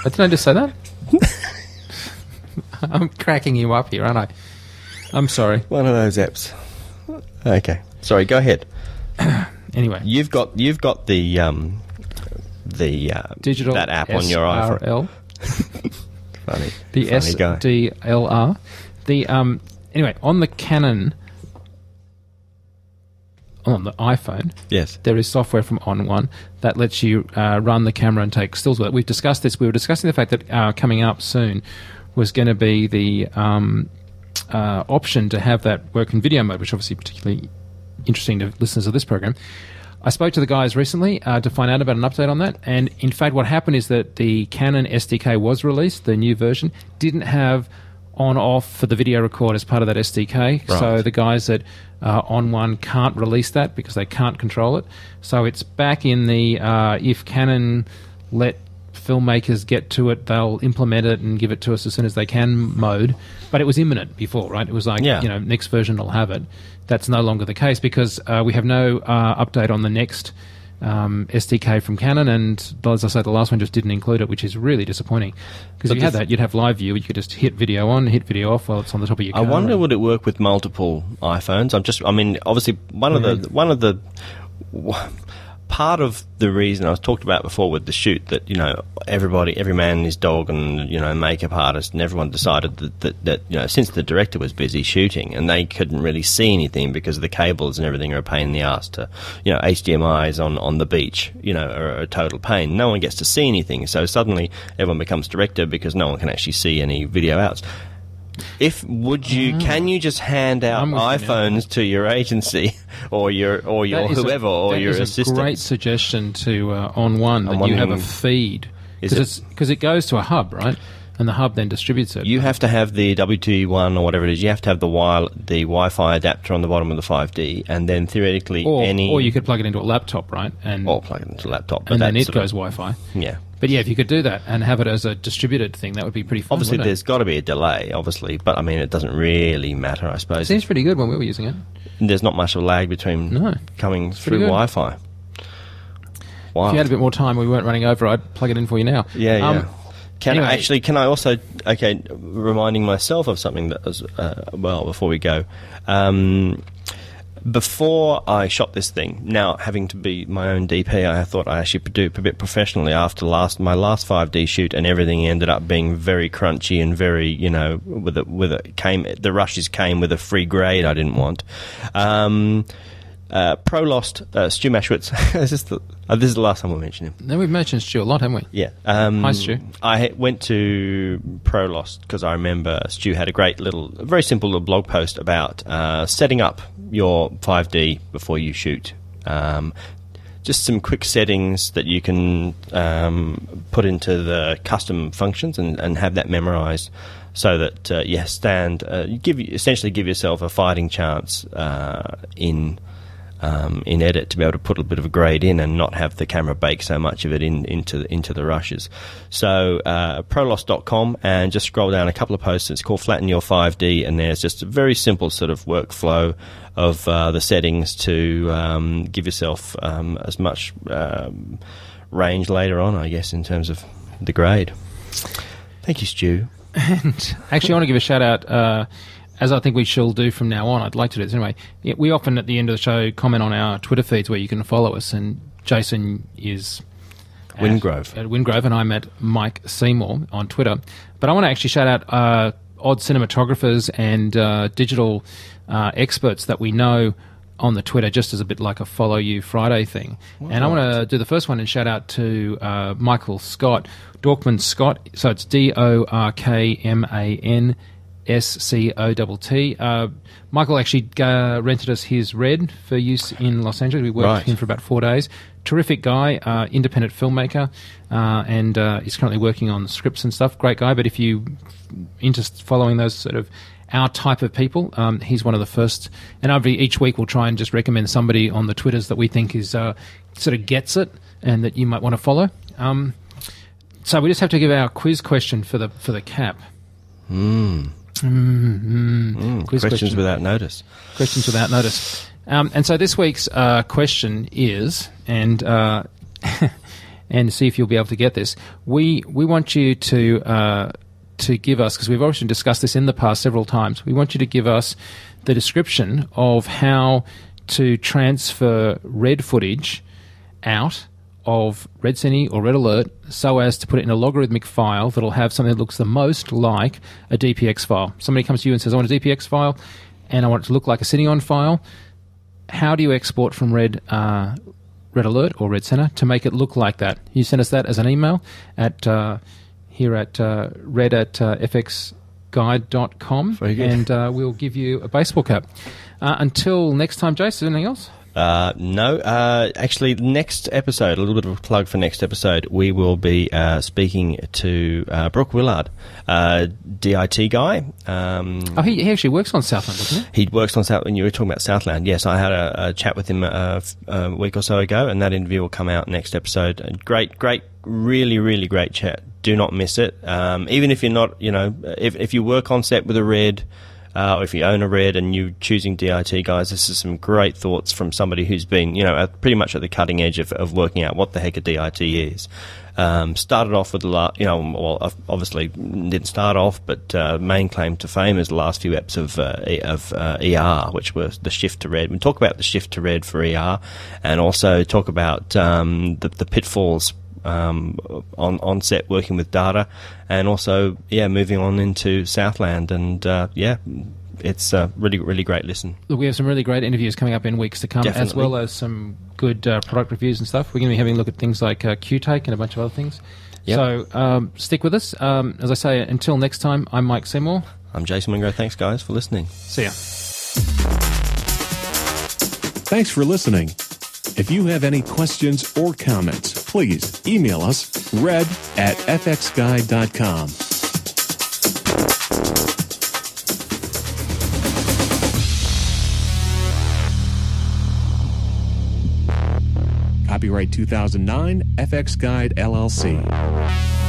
Didn't I just say that? I'm cracking you up here, aren't I? I'm sorry. One of those apps. Okay. Sorry, go ahead. Anyway. You've got you've got the um the uh, digital that app on your iPhone. S R L. Funny. The Funny S guy. D L R. The um anyway, on the Canon on the iPhone, yes, there is software from On One that lets you uh, run the camera and take stills with it. We've discussed this. We were discussing the fact that uh, coming up soon was going to be the um, uh, option to have that work in video mode, which obviously particularly interesting to listeners of this program. I spoke to the guys recently uh, to find out about an update on that, and in fact what happened is that the Canon S D K was released, the new version, didn't have on-off for the video record as part of that S D K, right. So the guys at uh, On One can't release that because they can't control it. So it's back in the uh, if Canon let filmmakers get to it, they'll implement it and give it to us as soon as they can mode. But it was imminent before, right? It was like, yeah. you know, next version will have it. That's no longer the case because uh, we have no uh, update on the next um, S D K from Canon, and as I say, the last one just didn't include it, which is really disappointing. Because if you had that, you'd have live view. You could just hit video on, hit video off while it's on the top of your car. I wonder, and would it work with multiple iPhones? I'm just, I mean, obviously, one of Mm-hmm. the one of the part of the reason I was talked about before with the shoot that, you know, everybody, every man and his dog and, you know, makeup artist and everyone decided that, that, that, you know, since the director was busy shooting and they couldn't really see anything because the cables and everything are a pain in the ass to, you know, H D M Is on, on the beach, you know, are a total pain. No one gets to see anything. So suddenly everyone becomes director because no one can actually see any video outs. If would you, can you just hand out I'm with you now. iPhones to your agency or your or your That is a- whoever or that your is a assistant? great suggestion to uh, On One that I'm you have a wondering, feed is because it- because it goes to a hub, right? And the hub then distributes it. You have to have the W T one or whatever it is. You have to have the wire, the Wi-Fi adapter on the bottom of the five D, and then theoretically or, any or you could plug it into a laptop, right? And or plug it into a laptop. But and then that's it sort of- goes Wi-Fi. Yeah. But yeah, if you could do that and have it as a distributed thing, that would be pretty fun. Obviously, wouldn't there's got to be a delay, obviously, but I mean, it doesn't really matter, I it? suppose. Seems pretty good when we were using it. There's not much of a lag between No. coming pretty through good. Wi-Fi. Wow. If you had a bit more time, we weren't running over. I'd plug it in for you now. Yeah, yeah. Um, Can anyway. I actually? Can I also? Okay, reminding myself of something that was uh, well before we go. Um, before I shot this thing, now having to be my own D P, I thought I actually do a bit professionally after last my last five D shoot, and everything ended up being very crunchy and very, you know, with a, with a came the rushes came with a free grade I didn't want. Um, Uh, Prolost, uh, Stu Maschwitz. this, is the, uh, this is the last time we'll mention him. Then we've mentioned Stu a lot, haven't we? Yeah. Um, Hi, Stu. I ha- went to Prolost because I remember Stu had a great little, a very simple little blog post about uh, setting up your five D before you shoot. Um, just some quick settings that you can um, put into the custom functions and, and have that memorized so that, uh, yeah, stand, uh, you give essentially give yourself a fighting chance uh, in... Um, in edit to be able to put a bit of a grade in and not have the camera bake so much of it in, into into the rushes. So uh, Prolost dot com, and just scroll down a couple of posts. It's called Flatten Your five D, and there's just a very simple sort of workflow of uh, the settings to um, give yourself um, as much um, range later on, I guess, in terms of the grade. Thank you, Stu. And actually, I want to give a shout out, uh, as I think we shall do from now on. I'd like to do this anyway. Yeah, we often, at the end of the show, comment on our Twitter feeds where you can follow us. And Jason is at, Wingrove. at Wingrove, and I'm at Mike Seymour on Twitter. But I want to actually shout out uh, odd cinematographers and uh, digital uh, experts that we know on the Twitter, just as a bit like a Follow You Friday thing. And I want to do the first one and shout out to uh, Michael Scott, Dorkman Scott. So it's D O R K M A N S C O T T. Uh, Michael actually uh, rented us his Red for use in Los Angeles. We worked Right. with him for about four days. Terrific guy, uh, independent filmmaker, uh, and uh, he's currently working on scripts and stuff. Great guy, but if you into following those sort of our type of people, um, he's one of the first. And every each week we'll try and just recommend somebody on the Twitters that we think is uh, sort of gets it and that you might want to follow. Um, so we just have to give our quiz question for the for the cap. Mm. Mm-hmm. Mm, Quiz questions question. without notice. Questions without notice. Um, and so this week's uh, question is, and uh, and see if you'll be able to get this. We we want you to uh, to give us, because we've already discussed this in the past several times, we want you to give us the description of how to transfer red footage out of Red Cine or Red Alert so as to put it in a logarithmic file that'll have something that looks the most like a D P X file. Somebody comes to you and says, I want a D P X file and I want it to look like a Cineon file. How do you export from Red uh, Red Alert or Red Center to make it look like that? You send us that as an email at uh, here at uh, red at uh, f x guide dot com, and uh, we'll give you a baseball cap. Uh, until next time, Jason, anything else? Uh, no, uh, actually, next episode, a little bit of a plug for next episode, we will be uh, speaking to uh, Brooke Willard, uh, D I T guy. Um, oh, he, he actually works on Southland, doesn't he? He works on Southland. You were talking about Southland. Yes, I had a, a chat with him a, a week or so ago, and that interview will come out next episode. A great, great, really, really great chat. Do not miss it. Um, even if you're not, you know, if, if you work on set with a Red, Uh, or if you own a Red and you're choosing D I T, guys, this is some great thoughts from somebody who's been, you know, at, pretty much at the cutting edge of, of working out what the heck a D I T is. Um, started off with the last, you know, well, obviously didn't start off, but uh, main claim to fame is the last few eps of uh, e, of uh, E R, which was the shift to Red. We talk about the shift to Red for E R, and also talk about um, the, the pitfalls Um, on on set working with data, and also yeah moving on into Southland, and uh, yeah it's a really really great listen. Look, we have some really great interviews coming up in weeks to come, Definitely. as well as some good uh, product reviews and stuff. We're going to be having a look at things like uh, Q-Take and a bunch of other things. Yep. So um, stick with us. Um, as I say, until next time, I'm Mike Seymour. I'm Jason Wingrove. Thanks guys for listening. See ya. Thanks for listening. If you have any questions or comments, please email us red at f x guide dot com. Copyright two thousand nine, F X Guide L L C.